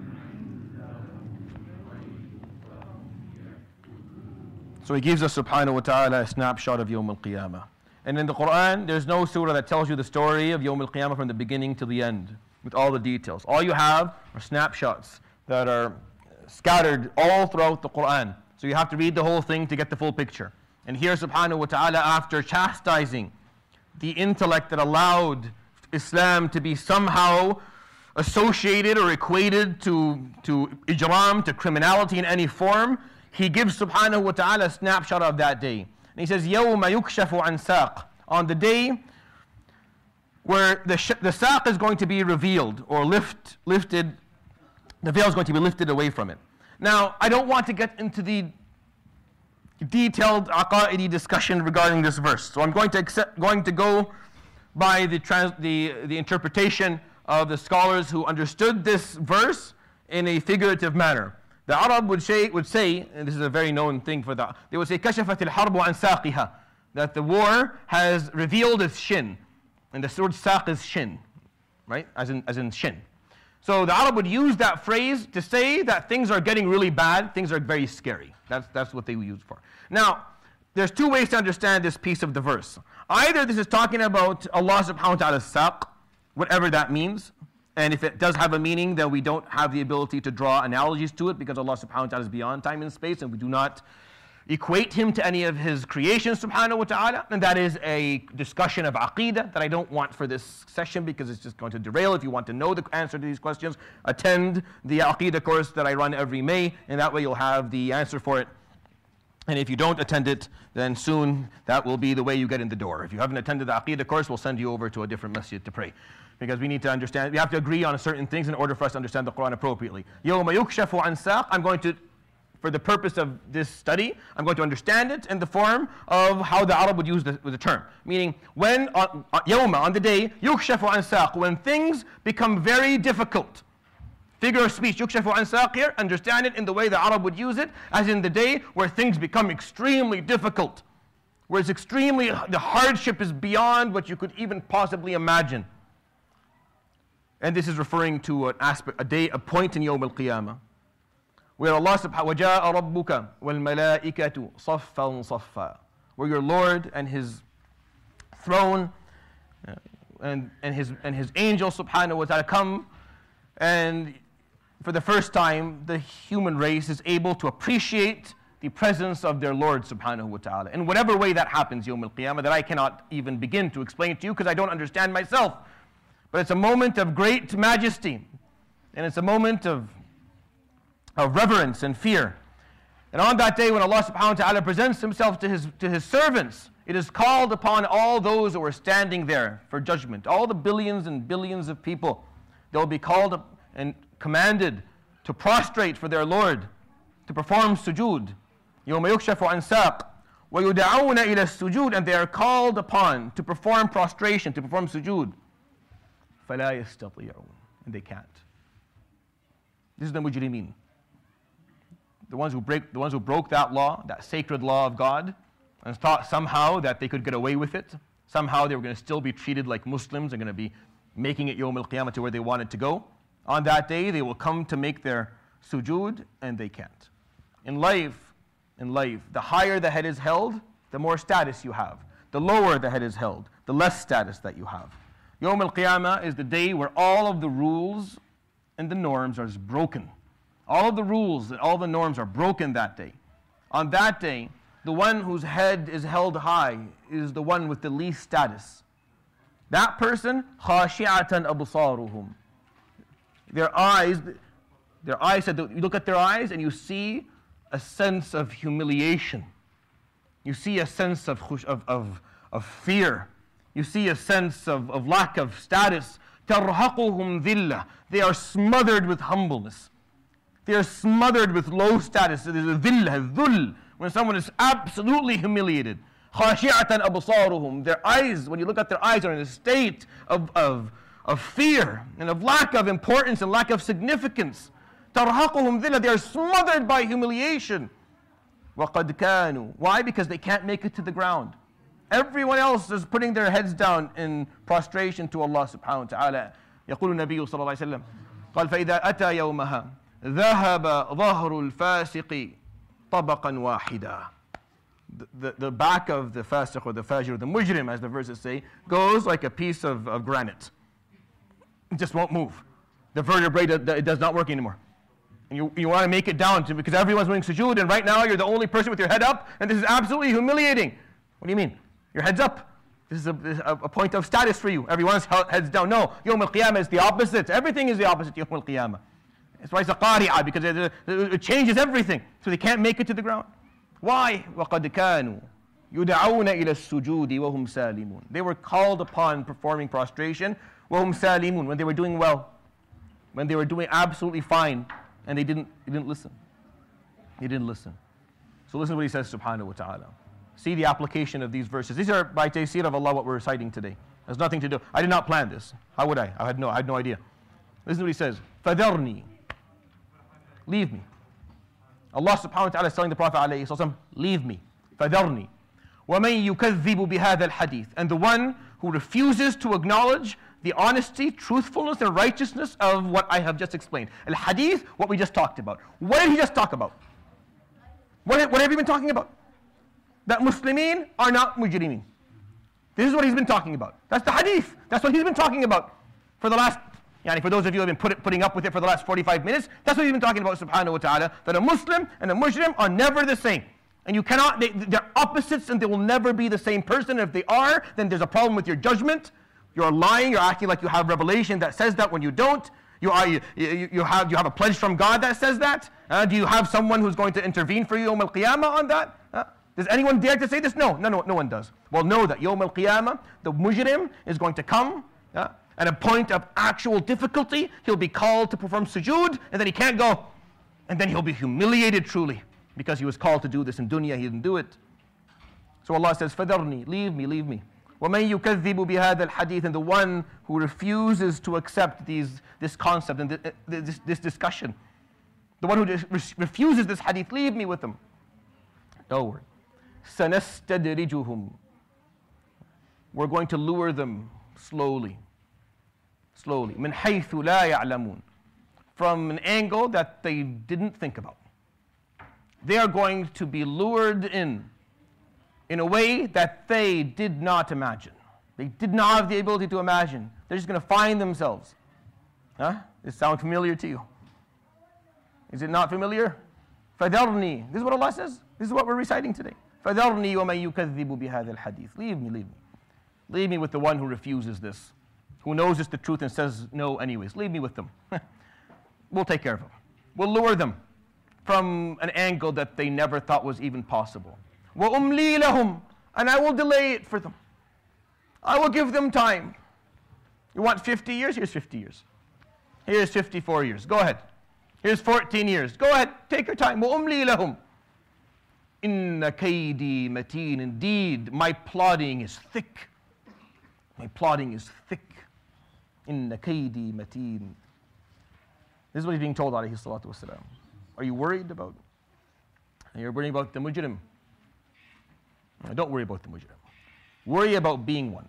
So he gives us subhanahu wa ta'ala a snapshot of Yawm al-Qiyamah. And in the Quran, there's no surah that tells you the story of Yawm al-Qiyamah from the beginning to the end, with all the details. All you have are snapshots that are scattered all throughout the Quran. So you have to read the whole thing to get the full picture. And here subhanahu wa ta'ala, after chastising the intellect that allowed Islam to be somehow associated or equated to, to ijram, to criminality in any form, he gives subhanahu wa ta'ala a snapshot of that day. And he says, يَوْمَ يُكْشَفُ عَنْ سَاقٍ, on the day where the, sh- the saq is going to be revealed or lift, lifted, the veil is going to be lifted away from it. Now, I don't want to get into the detailed aqaidi discussion regarding this verse. So I'm going to, accept, going to go by the, trans- the, the interpretation of the scholars who understood this verse in a figurative manner. The Arab would say, would say, and this is a very known thing for that, they would say, كَشَفَتِ الْحَرْبُ عَنْ سَاقِهَا, that the war has revealed its shin. And the word saq is shin, right? As in, as in shin. So the Arab would use that phrase to say that things are getting really bad, things are very scary. That's, that's what they would use for. Now, there's two ways to understand this piece of the verse. Either this is talking about Allah subhanahu wa ta'ala's saq, whatever that means. And if it does have a meaning, then we don't have the ability to draw analogies to it because Allah subhanahu wa ta'ala is beyond time and space and we do not equate him to any of his creations subhanahu wa ta'ala. And that is a discussion of aqeedah that I don't want for this session because it's just going to derail. If you want to know the answer to these questions, attend the aqeedah course that I run every May, and that way you'll have the answer for it. And if you don't attend it, then soon that will be the way you get in the door. If you haven't attended the aqeedah course, we'll send you over to a different masjid to pray. Because we need to understand, we have to agree on certain things in order for us to understand the Quran appropriately. يَوْمَ يُكْشَفُ عَنْ سَاقٍ I'm going to, for the purpose of this study, I'm going to understand it in the form of how the Arab would use the, the term. Meaning, when, on, on, يَوْمَ, on the day, يُكْشَفُ عَنْ سَاقٍ when things become very difficult. Figure of speech, يُكْشَفُ عَنْ سَاقٍ here, understand it in the way the Arab would use it, as in the day where things become extremely difficult. Where it's extremely, the hardship is beyond what you could even possibly imagine. And this is referring to an aspect, a day, a point in Yawm al-Qiyamah, where Allah subhanahu وَجَاءَ رَبُّكَ وَالْمَلَائِكَةُ صَفًّا صَفًّا where your Lord and His throne uh, and, and, his, and His angel subhanahu wa ta'ala come, and for the first time the human race is able to appreciate the presence of their Lord subhanahu wa ta'ala. In whatever way that happens Yawm al-Qiyamah that I cannot even begin to explain it to you because I don't understand myself. But it's a moment of great majesty, and it's a moment of, of reverence and fear. And on that day when Allah subhanahu wa ta'ala presents Himself to his, to his servants, it is called upon all those who are standing there for judgment. All the billions and billions of people, they'll be called up and commanded to prostrate for their Lord, to perform sujood. يَوْمَ يُكْشَفُ عَنْ سَاقٍ وَيُدْعَوْنَ إِلَى السُّجُودِ and they are called upon to perform prostration, to perform sujood. فَلَا يَسْتَطِيعُونَ and they can't. This is the mujrimeen. The ones who break, the ones who broke that law, that sacred law of God, and thought somehow that they could get away with it. Somehow they were going to still be treated like Muslims and going to be making it Yawm al-Qiyamah to where they wanted to go. On that day, they will come to make their sujood, and they can't. In life, in life, the higher the head is held, the more status you have. The lower the head is held, the less status that you have. Yawm al-Qiyamah is the day where all of the rules and the norms are broken. All of the rules and all the norms are broken that day. On that day, the one whose head is held high is the one with the least status. That person, خَاشِعَةً أَبْصَارُهُمْ Their eyes, their eyes, you look at their eyes and you see a sense of humiliation. You see a sense of, of, of, of fear. You see a sense of, of lack of status. تَرْهَقُهُمْ ذِلَّةٌ They are smothered with humbleness. They are smothered with low status. There's a dhillah, dhul, when someone is absolutely humiliated. خَاشِعَةً أَبْصَارُهُمْ Their eyes, when you look at their eyes, are in a state of, of, of fear and of lack of importance and lack of significance. تَرْهَقُهُمْ ذِلَّةٌ They are smothered by humiliation. وَقَدْ كَانُوا Why? Because they can't make it to the ground. Everyone else is putting their heads down in prostration to Allah subhanahu wa ta'ala. يقول النبي صلى الله عليه وسلم قال فإذا أتى يومها ذهب ظهر الفاسق طبقا واحدا. The, the, the back of the fasiq or the fajr, the mujrim as the verses say, goes like a piece of, of granite. It just won't move. The vertebrae, it does not work anymore. And you, you want to make it down to, because everyone's doing sujood, and right now you're the only person with your head up, and this is absolutely humiliating. What do you mean? Your head's up. This is a, a point of status for you. Everyone's head's down. No, Yawm al-Qiyamah is the opposite. Everything is the opposite Yawm al-Qiyamah. That's why it's a qari'ah, because it, it changes everything. So they can't make it to the ground. Why? وَقَدْ كَانُوا يُدْعَوْنَ إِلَى السُّجُودِ وَهُمْ سَالِمُونَ They were called upon performing prostration, وَهُمْ سَالِمُونَ when they were doing well, when they were doing absolutely fine, and they didn't, they didn't listen. They didn't listen. So listen to what he says, subhanahu wa ta'ala. See the application of these verses. These are by Taysir of Allah what we're reciting today. There's nothing to do. I did not plan this. How would I? I had no, I had no idea. Listen to what he says. فَذَرْنِي Leave me. Allah subhanahu wa ta'ala is telling the Prophet alayhi sallam, leave me. فَذَرْنِي وَمَنْ يُكَذِّبُ بِهَذَا الْحَدِيثِ And the one who refuses to acknowledge the honesty, truthfulness, and righteousness of what I have just explained. Al-Hadith, what we just talked about. What did he just talk about? What, what have you been talking about? That Muslimin are not mujrimeen. This is what he's been talking about. That's the Hadith. That's what he's been talking about for the last, yani for those of you who have been put it, putting up with it for the last forty-five minutes, that's what he's been talking about, subhanahu wa ta'ala, that a Muslim and a Mujrim are never the same. And you cannot, they, they're opposites and they will never be the same person. And if they are, then there's a problem with your judgment. You're lying, you're acting like you have revelation that says that when you don't. You, are, you, you, you, have, you have a pledge from God that says that. Uh, do you have someone who's going to intervene for you Yawm al-Qiyamah on that? Uh, does anyone dare to say this? No, no, no, no one does. Well, know that Yawm al-Qiyamah, the Mujrim is going to come uh, at a point of actual difficulty. He'll be called to perform sujood, and then he can't go. And then he'll be humiliated truly, because he was called to do this in dunya, he didn't do it. So Allah says, فَذَرْنِي, leave me, leave me. وَمَنْ يُكَذِّبُ بِهَذَا الْحَدِيثِ, and the one who refuses to accept these, this concept and th this, this discussion. The one who re refuses this hadith, leave me with them. Don't worry. سَنَسْتَدْرِجُهُمْ, we're going to lure them slowly. Slowly. مِنْ حَيْثُ لَا يَعْلَمُونَ, from an angle that they didn't think about. They are going to be lured in in a way that they did not imagine. They did not have the ability to imagine. They're just going to find themselves. Huh? Does it sound familiar to you? Is it not familiar? فَذَرْنِي, this is what Allah says. This is what we're reciting today. فَذَرْنِي وَمَنْ يُكَذِّبُ بِهَذَا الْحَدِيثِ, leave me, leave me. Leave me with the one who refuses this, who knows it's the truth and says no anyways. Leave me with them. We'll take care of them. We'll lure them from an angle that they never thought was even possible. وَأُمْلِي لَهُمْ, and I will delay it for them. I will give them time. You want fifty years? Here's fifty years. Here's fifty-four years. Go ahead. Here's fourteen years. Go ahead. Take your time. وَأُمْلِي لَهُمْ إِنَّ كَيْدِي مَتِينٌ, indeed, my plotting is thick. My plotting is thick. إِنَّ كَيْدِي مَتِينٌ. This is what he's being told, alayhi salatu wasalam. Are you worried about? You're worrying about the mujrim. Don't worry about the mujrim. Worry about being one.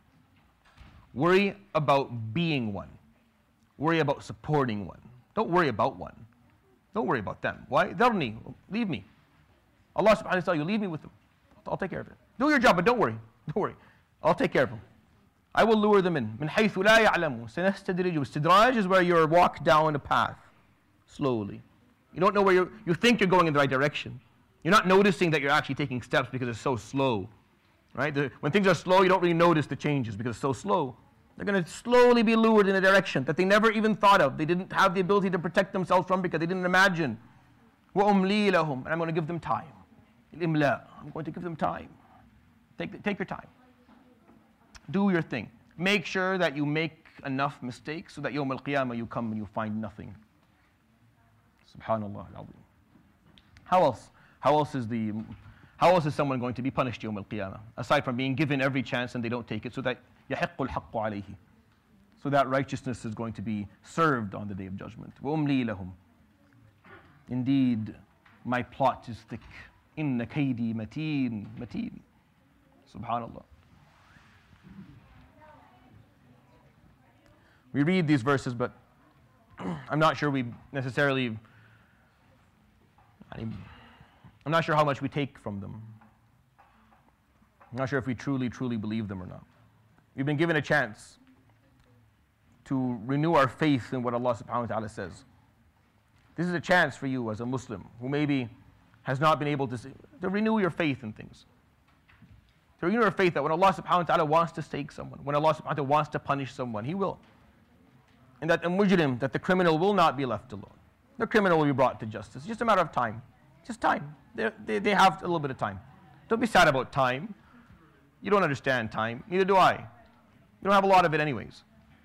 Worry about being one. Worry about supporting one. Don't worry about one. Don't worry about them. Why? Dharni, leave me. Allah subhanahu wa ta'ala, you leave me with them. I'll take care of it. Do your job, but don't worry. Don't worry. I'll take care of them. I will lure them in. من حيث لا يعلمون سنستدرجهم. Istidraj is where you walk down a path slowly. You don't know where you you think you're going in the right direction. You're not noticing that you're actually taking steps because it's so slow, right? The, when things are slow, you don't really notice the changes because it's so slow. They're going to slowly be lured in a direction that they never even thought of. They didn't have the ability to protect themselves from because they didn't imagine. وَأُمْلِي لَهُمْ, and I'm going to give them time. الْإِمْلَاء, I'm going to give them time. Take, take your time. Do your thing. Make sure that you make enough mistakes so that Yawm al-Qiyamah you come and you find nothing. Subhanallah al-Azim. How else? How else is the how else is someone going to be punished Yawm al-Qiyamah? Aside from being given every chance and they don't take it, so that يَحِقُّ الْحَقُّ عَلَيْهِ, so that righteousness is going to be served on the Day of Judgment. وَأُمْلِي لَهُمْ, indeed, my plot is thick. إِنَّ كَيْدِي مَتِينٌ مَتِينٌ. Subhanallah. We read these verses, but I'm not sure we necessarily, I'm not sure how much we take from them. I'm not sure if we truly, truly believe them or not. We've been given a chance to renew our faith in what Allah subhanahu wa ta'ala says. This is a chance for you as a Muslim who maybe has not been able to, see, to renew your faith in things. To renew your faith that when Allah subhanahu wa ta'ala wants to stake someone, when Allah subhanahu wa ta'ala wants to punish someone, He will. And that the mujrim, that the criminal will not be left alone. The criminal will be brought to justice. It's just a matter of time. Just time. They, they have a little bit of time. Don't be sad about time. You don't understand time. Neither do I. You don't have a lot of it anyways.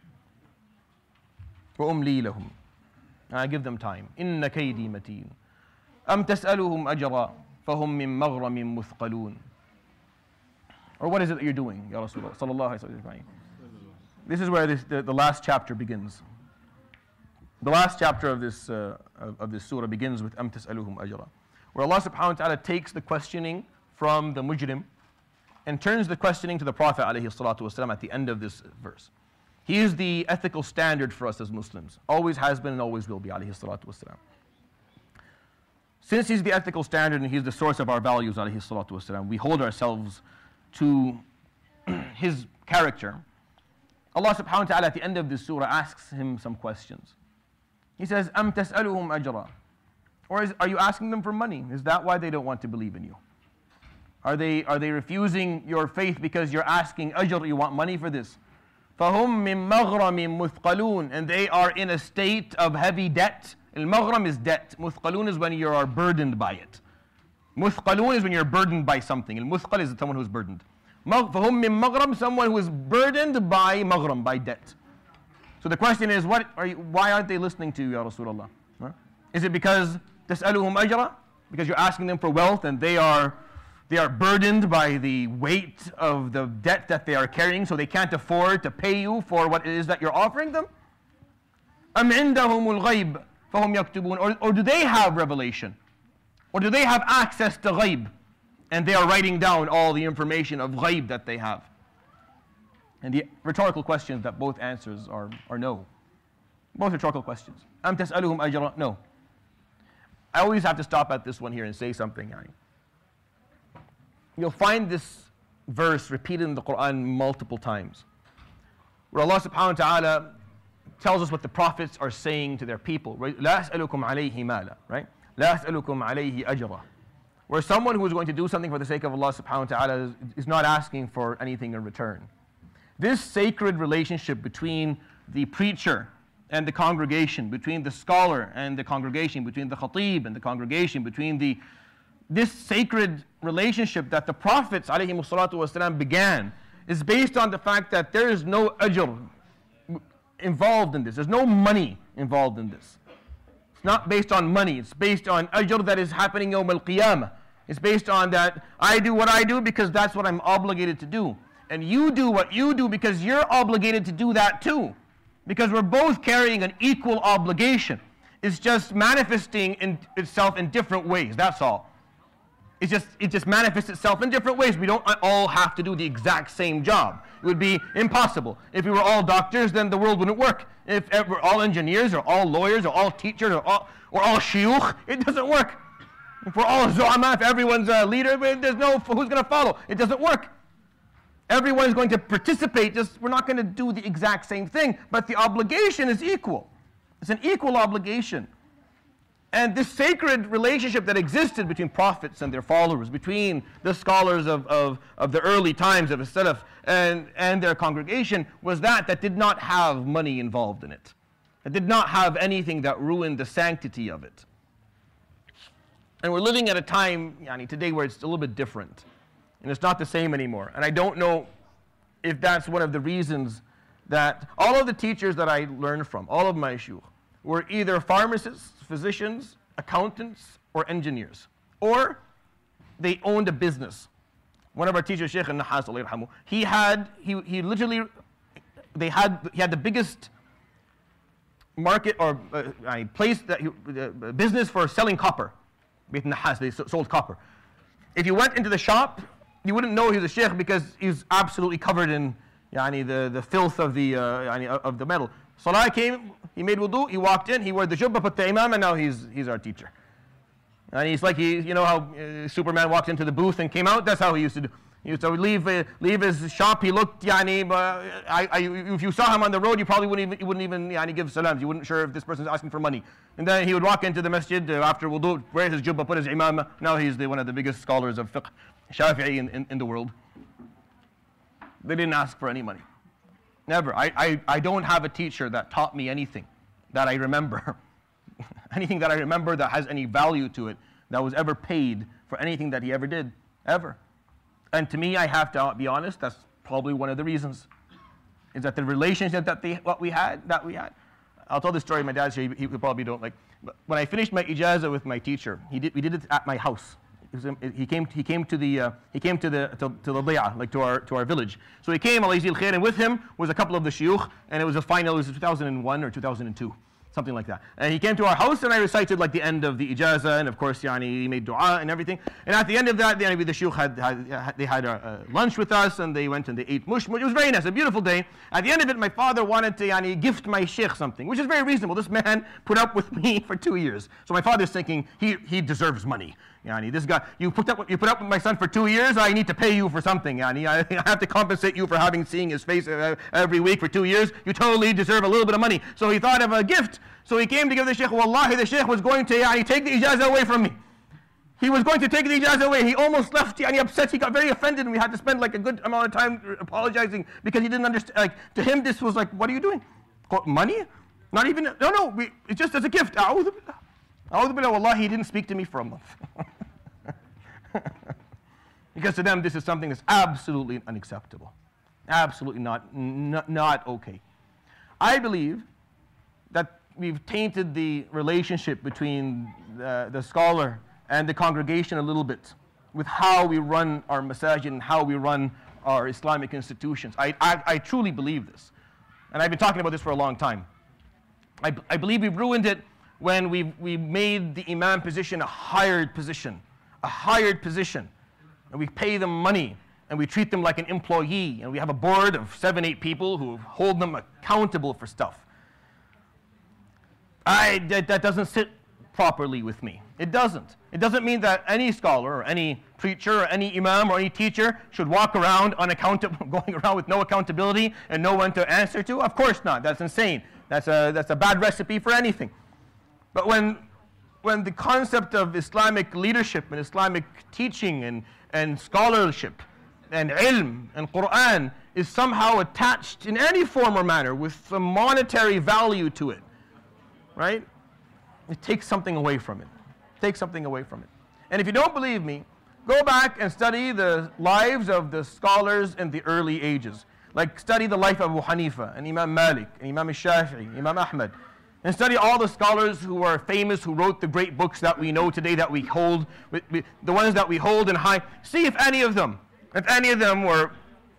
وَأُمْلِي لَهُمْ, and I give them time. إِنَّ كَيْدِي مَتِينٌ أَمْ تَسْأَلُهُمْ أَجْرًا فَهُمْ مِنْ مَغْرَمٍ مُثْقَلُونَ. Or what is it that you're doing, Ya Rasulullah sallallahu alayhi wa sallam? This is where this, the, the last chapter begins. The last chapter of this, uh, of, of this surah begins with أَمْ تَسْأَلُهُمْ أَجْرًا, where Allah subhanahu wa ta'ala takes the questioning from the mujrim and turns the questioning to the Prophet alayhi salatu wasalam at the end of this verse. He is the ethical standard for us as Muslims. Always has been and always will be, alayhi salatu wasalam. Since he's the ethical standard and he's the source of our values, alayhi salatu wasalam, we hold ourselves to his character. Allah subhanahu wa ta'ala at the end of this surah asks him some questions. He says, أَمْ تَسْأَلُهُمْ أَجْرًا? Or is, are you asking them for money? Is that why they don't want to believe in you? Are they, are they refusing your faith because you're asking ajr, you want money for this? فَهُمْ مِن مَغْرَمٍ مُثْقَلُونَ, and they are in a state of heavy debt. Al-maghram is debt. Muthqalun is when you are burdened by it. Muthqalun is when you're burdened by something. Al-muthqal is someone who's burdened. فَهُمْ مِن مَغْرَمٍ, someone who is burdened by maghram, by debt. So the question is, what are you, why aren't they listening to you, Ya Rasulullah? Huh? Is it because تَسْأَلُهُمْ أَجْرًا? Because you're asking them for wealth and they are They are burdened by the weight of the debt that they are carrying, so they can't afford to pay you for what it is that you're offering them? أَمْ عِنْدَهُمُ الْغَيْبِ فَهُمْ يَكْتُبُونَ, or, or do they have revelation? Or do they have access to ghaib? And they are writing down all the information of ghaib that they have. And the rhetorical questions that both answers are, are no. Both rhetorical questions. أَمْ تَسْأَلُهُمْ أَجْرًا? No. I always have to stop at this one here and say something. You'll find this verse repeated in the Quran multiple times, where Allah subhanahu wa ta'ala tells us what the prophets are saying to their people. لَا أَسْأَلُكُمْ عَلَيْهِ مَالًا, right? لَا أَسْأَلُكُمْ عَلَيْهِ أَجْرًا. Where someone who is going to do something for the sake of Allah subhanahu wa ta'ala is, is not asking for anything in return. This sacred relationship between the preacher and the congregation, between the scholar and the congregation, between the khatib and the congregation, between the this sacred relationship that the prophets ﷺ began is based on the fact that there is no ajr involved in this. There's no money involved in this. It's not based on money. It's based on ajr that is happening yawm al-qiyamah. It's based on that I do what I do because that's what I'm obligated to do. And you do what you do because you're obligated to do that too. Because we're both carrying an equal obligation. It's just manifesting in itself in different ways, that's all. It just, it just manifests itself in different ways. We don't all have to do the exact same job. It would be impossible. If we were all doctors, then the world wouldn't work. If we're all engineers, or all lawyers, or all teachers, or all, or all shuyukh, it doesn't work. If we're all zu'ama, if everyone's a leader, there's no, who's going to follow? It doesn't work. Everyone's going to participate, just we're not going to do the exact same thing, but the obligation is equal. It's an equal obligation. And this sacred relationship that existed between prophets and their followers, between the scholars of, of, of the early times of the Salaf and, and their congregation, was that that did not have money involved in it. It did not have anything that ruined the sanctity of it. And we're living at a time, yani, today where it's a little bit different. And it's not the same anymore. And I don't know if that's one of the reasons that all of the teachers that I learned from, all of my shuyukh, were either pharmacists, physicians, accountants, or engineers. Or they owned a business. One of our teachers, Shaykh al-Nahas, he had, he, he literally, they had, he had the biggest market or uh, place, that he, uh, business for selling copper. Nahas, they sold copper. If you went into the shop, you wouldn't know he was a sheikh because he's absolutely covered in yani, the, the filth of the, uh, yani, of the metal. Salah came, he made wudu, he walked in, he wore the jubba, put the imam, and now he's, he's our teacher. And he's like, he, you know how uh, Superman walked into the booth and came out? That's how he used to do. He used to leave, uh, leave his shop, he looked, yani, uh, I, I, if you saw him on the road, you probably wouldn't even, you wouldn't even yani, give salams. You wouldn't sure if this person's asking for money. And then he would walk into the masjid uh, after wudu, wear his jubba, put his imam. Now he's the, one of the biggest scholars of fiqh, Shafi'i in, in, in the world. They didn't ask for any money. Never. I, I, I don't have a teacher that taught me anything that I remember. Anything that I remember that has any value to it, that was ever paid for anything that he ever did, ever. And to me, I have to be honest, that's probably one of the reasons. Is that the relationship that they, what we had, that we had. I'll tell this story, my dad's here, he, he probably don't like. But when I finished my ijazah with my teacher, he did, we did it at my house. It was, he came. He came to the. Uh, he came to the to, to the Di'a, like to our to our village. So he came, Allah Yajzil Khair, and with him was a couple of the shuyukh, and it was a final. It was two thousand one or two thousand two. something like that. And he came to our house, and I recited like the end of the ijazah, and of course, yani, he made dua and everything. And at the end of that, the, the shuyukh had, had, they had a, a lunch with us, and they went and they ate mush. It was very nice, a beautiful day. At the end of it, my father wanted to yani, gift my sheikh something, which is very reasonable. This man put up with me for two years. So my father's thinking, he, he deserves money. Yani, this guy, you put, up, you put up with my son for two years, I need to pay you for something. Yani, I, I have to compensate you for having seeing his face uh, every week for two years. You totally deserve a little bit of money. So he thought of a gift. So he came to give the sheikh. Wallahi, the sheikh was going to yani, take the ijazah away from me. He was going to take the ijazah away. He almost left, yani, upset. He got very offended, and we had to spend like a good amount of time apologizing because he didn't understand. Like, to him, this was like, what are you doing? Money? Not even, no, no, we, it's just as a gift. A'udhu billah. A'udhu billah, wallahi, he didn't speak to me for a month. Because to them, this is something that's absolutely unacceptable. Absolutely not, not, not okay. I believe that we've tainted the relationship between the, the scholar and the congregation a little bit with how we run our masajid and how we run our Islamic institutions. I, I, I truly believe this. And I've been talking about this for a long time. I, I believe we've ruined it when we we made the imam position a hired position. A hired position. And we pay them money, and we treat them like an employee, and we have a board of seven, eight people who hold them accountable for stuff. I, that, that doesn't sit properly with me. It doesn't. It doesn't mean that any scholar or any preacher or any imam or any teacher should walk around unaccountable, going around with no accountability and no one to answer to. Of course not. That's insane. That's a, that's a bad recipe for anything. But when, when the concept of Islamic leadership and Islamic teaching and, and scholarship and ilm and Quran is somehow attached in any form or manner with some monetary value to it, right? It takes something away from it. It takes something away from it. And if you don't believe me, go back and study the lives of the scholars in the early ages. Like study the life of Abu Hanifa and Imam Malik and Imam Shafi'i, Imam Ahmad. And study all the scholars who are famous, who wrote the great books that we know today, that we hold, the ones that we hold in high. See if any of them, if any of them were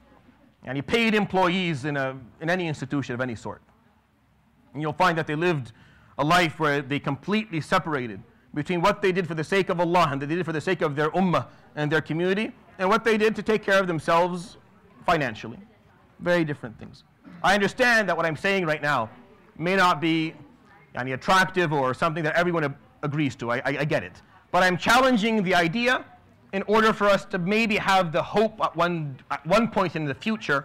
any paid employees in, a, in any institution of any sort. And you'll find that they lived a life where they completely separated between what they did for the sake of Allah and they did for the sake of their ummah and their community, and what they did to take care of themselves financially. Very different things. I understand that what I'm saying right now may not be any attractive or something that everyone agrees to. I, I, I get it. But I'm challenging the idea in order for us to maybe have the hope at one, at one point in the future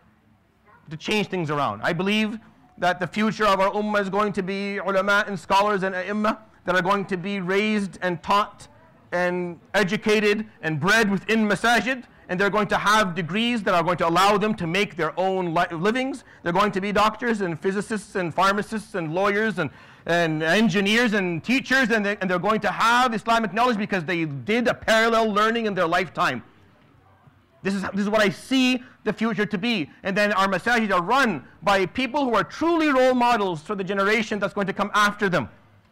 to change things around. I believe that the future of our ummah is going to be ulama and scholars and a'imma that are going to be raised and taught and educated and bred within masajid, and they're going to have degrees that are going to allow them to make their own li livings. They're going to be doctors and physicists and pharmacists and lawyers and, and engineers and teachers, and, they, and they're going to have Islamic knowledge because they did a parallel learning in their lifetime. This is, this is what I see the future to be. And then our masajid are run by people who are truly role models for the generation that's going to come after them.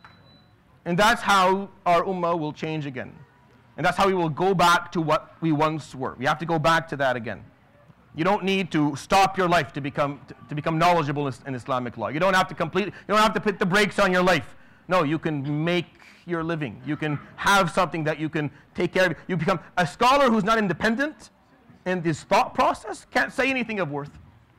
And that's how our ummah will change again. And that's how we will go back to what we once were. We have to go back to that again. You don't need to stop your life to become, to, to become knowledgeable in, in Islamic law. You don't have to complete, you don't have to put the brakes on your life. No, you can make your living. You can have something that you can take care of. You become a scholar who's not independent in this thought process, can't say anything of worth.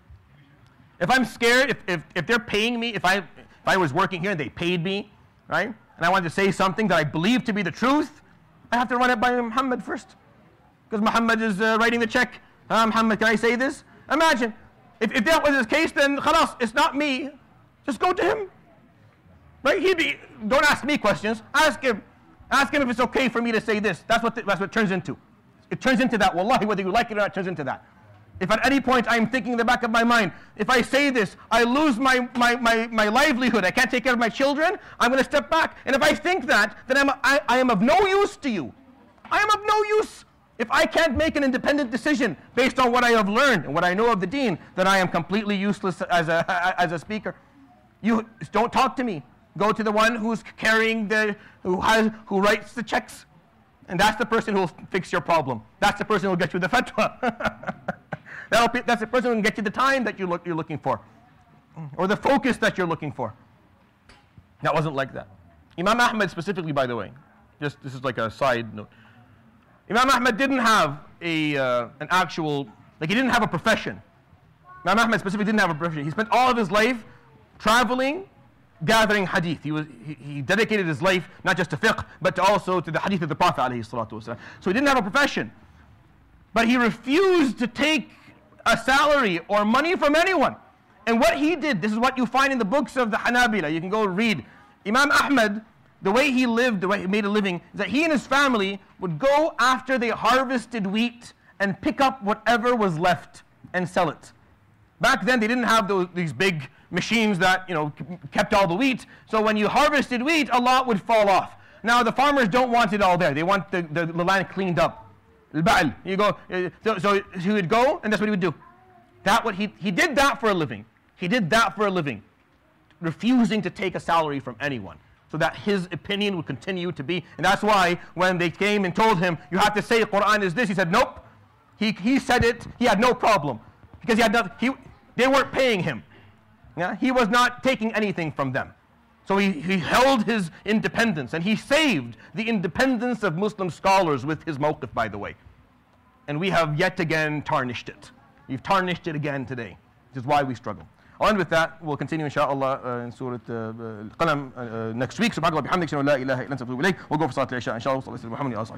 If I'm scared, if, if, if they're paying me, if I, if I was working here and they paid me, right, and I wanted to say something that I believe to be the truth, I have to run it by Muhammad first. Because Muhammad is uh, writing the check. Uh, Muhammad, can I say this? Imagine, if, if that was his case, then khalas, it's not me. Just go to him. Right? He'd be, don't ask me questions. Ask him. Ask him if it's okay for me to say this. That's what, the, that's what it turns into. It turns into that. Wallahi, whether you like it or not, it turns into that. If at any point I'm thinking in the back of my mind, if I say this, I lose my, my, my, my livelihood, I can't take care of my children, I'm going to step back. And if I think that, then I'm, I, I am of no use to you. I am of no use. If I can't make an independent decision based on what I have learned and what I know of the deen, then I am completely useless as a, as a speaker. You don't talk to me. Go to the one who's carrying the, who, has, who writes the checks. And that's the person who will fix your problem. That's the person who will get you the fatwa. That'll be, that's the person who can get you the time that you look, you're looking for, or the focus that you're looking for. That wasn't like that. Imam Ahmad specifically, by the way, just this is like a side note. Imam Ahmad didn't have a, uh, an actual, like he didn't have a profession. Imam Ahmad specifically didn't have a profession. He spent all of his life traveling, gathering hadith. He, was, he, he dedicated his life not just to fiqh, but to also to the hadith of the Prophet ﷺ. So he didn't have a profession. But he refused to take a salary or money from anyone. And what he did, this is what you find in the books of the Hanabila. You can go read. Imam Ahmad, the way he lived, the way he made a living, is that he and his family would go after they harvested wheat and pick up whatever was left and sell it. Back then, they didn't have those, these big machines that, you know, kept all the wheat. So when you harvested wheat, a lot would fall off. Now, the farmers don't want it all there. They want the, the, the land cleaned up. Al-Ba'al. You go, uh, so, so he would go, and that's what he would do. That what he, he did that for a living. He did that for a living, refusing to take a salary from anyone, so that his opinion would continue to be. And that's why when they came and told him, you have to say Quran is this, he said, nope. He, he said it, he had no problem. Because he had nothing, he, they weren't paying him. Yeah? He was not taking anything from them. So he, he held his independence, and he saved the independence of Muslim scholars with his mawqif, by the way. And we have yet again tarnished it. We've tarnished it again today, which is why we struggle. I'll end with that. We'll continue, inshallah, uh, in Surah uh, Al-Qalam uh, uh, next week. Subhanallah, bihamdik, la ilaha illa anta, astaghfiruka wa atubu ilayk. We'll go for Salat al-Isha, inshallah.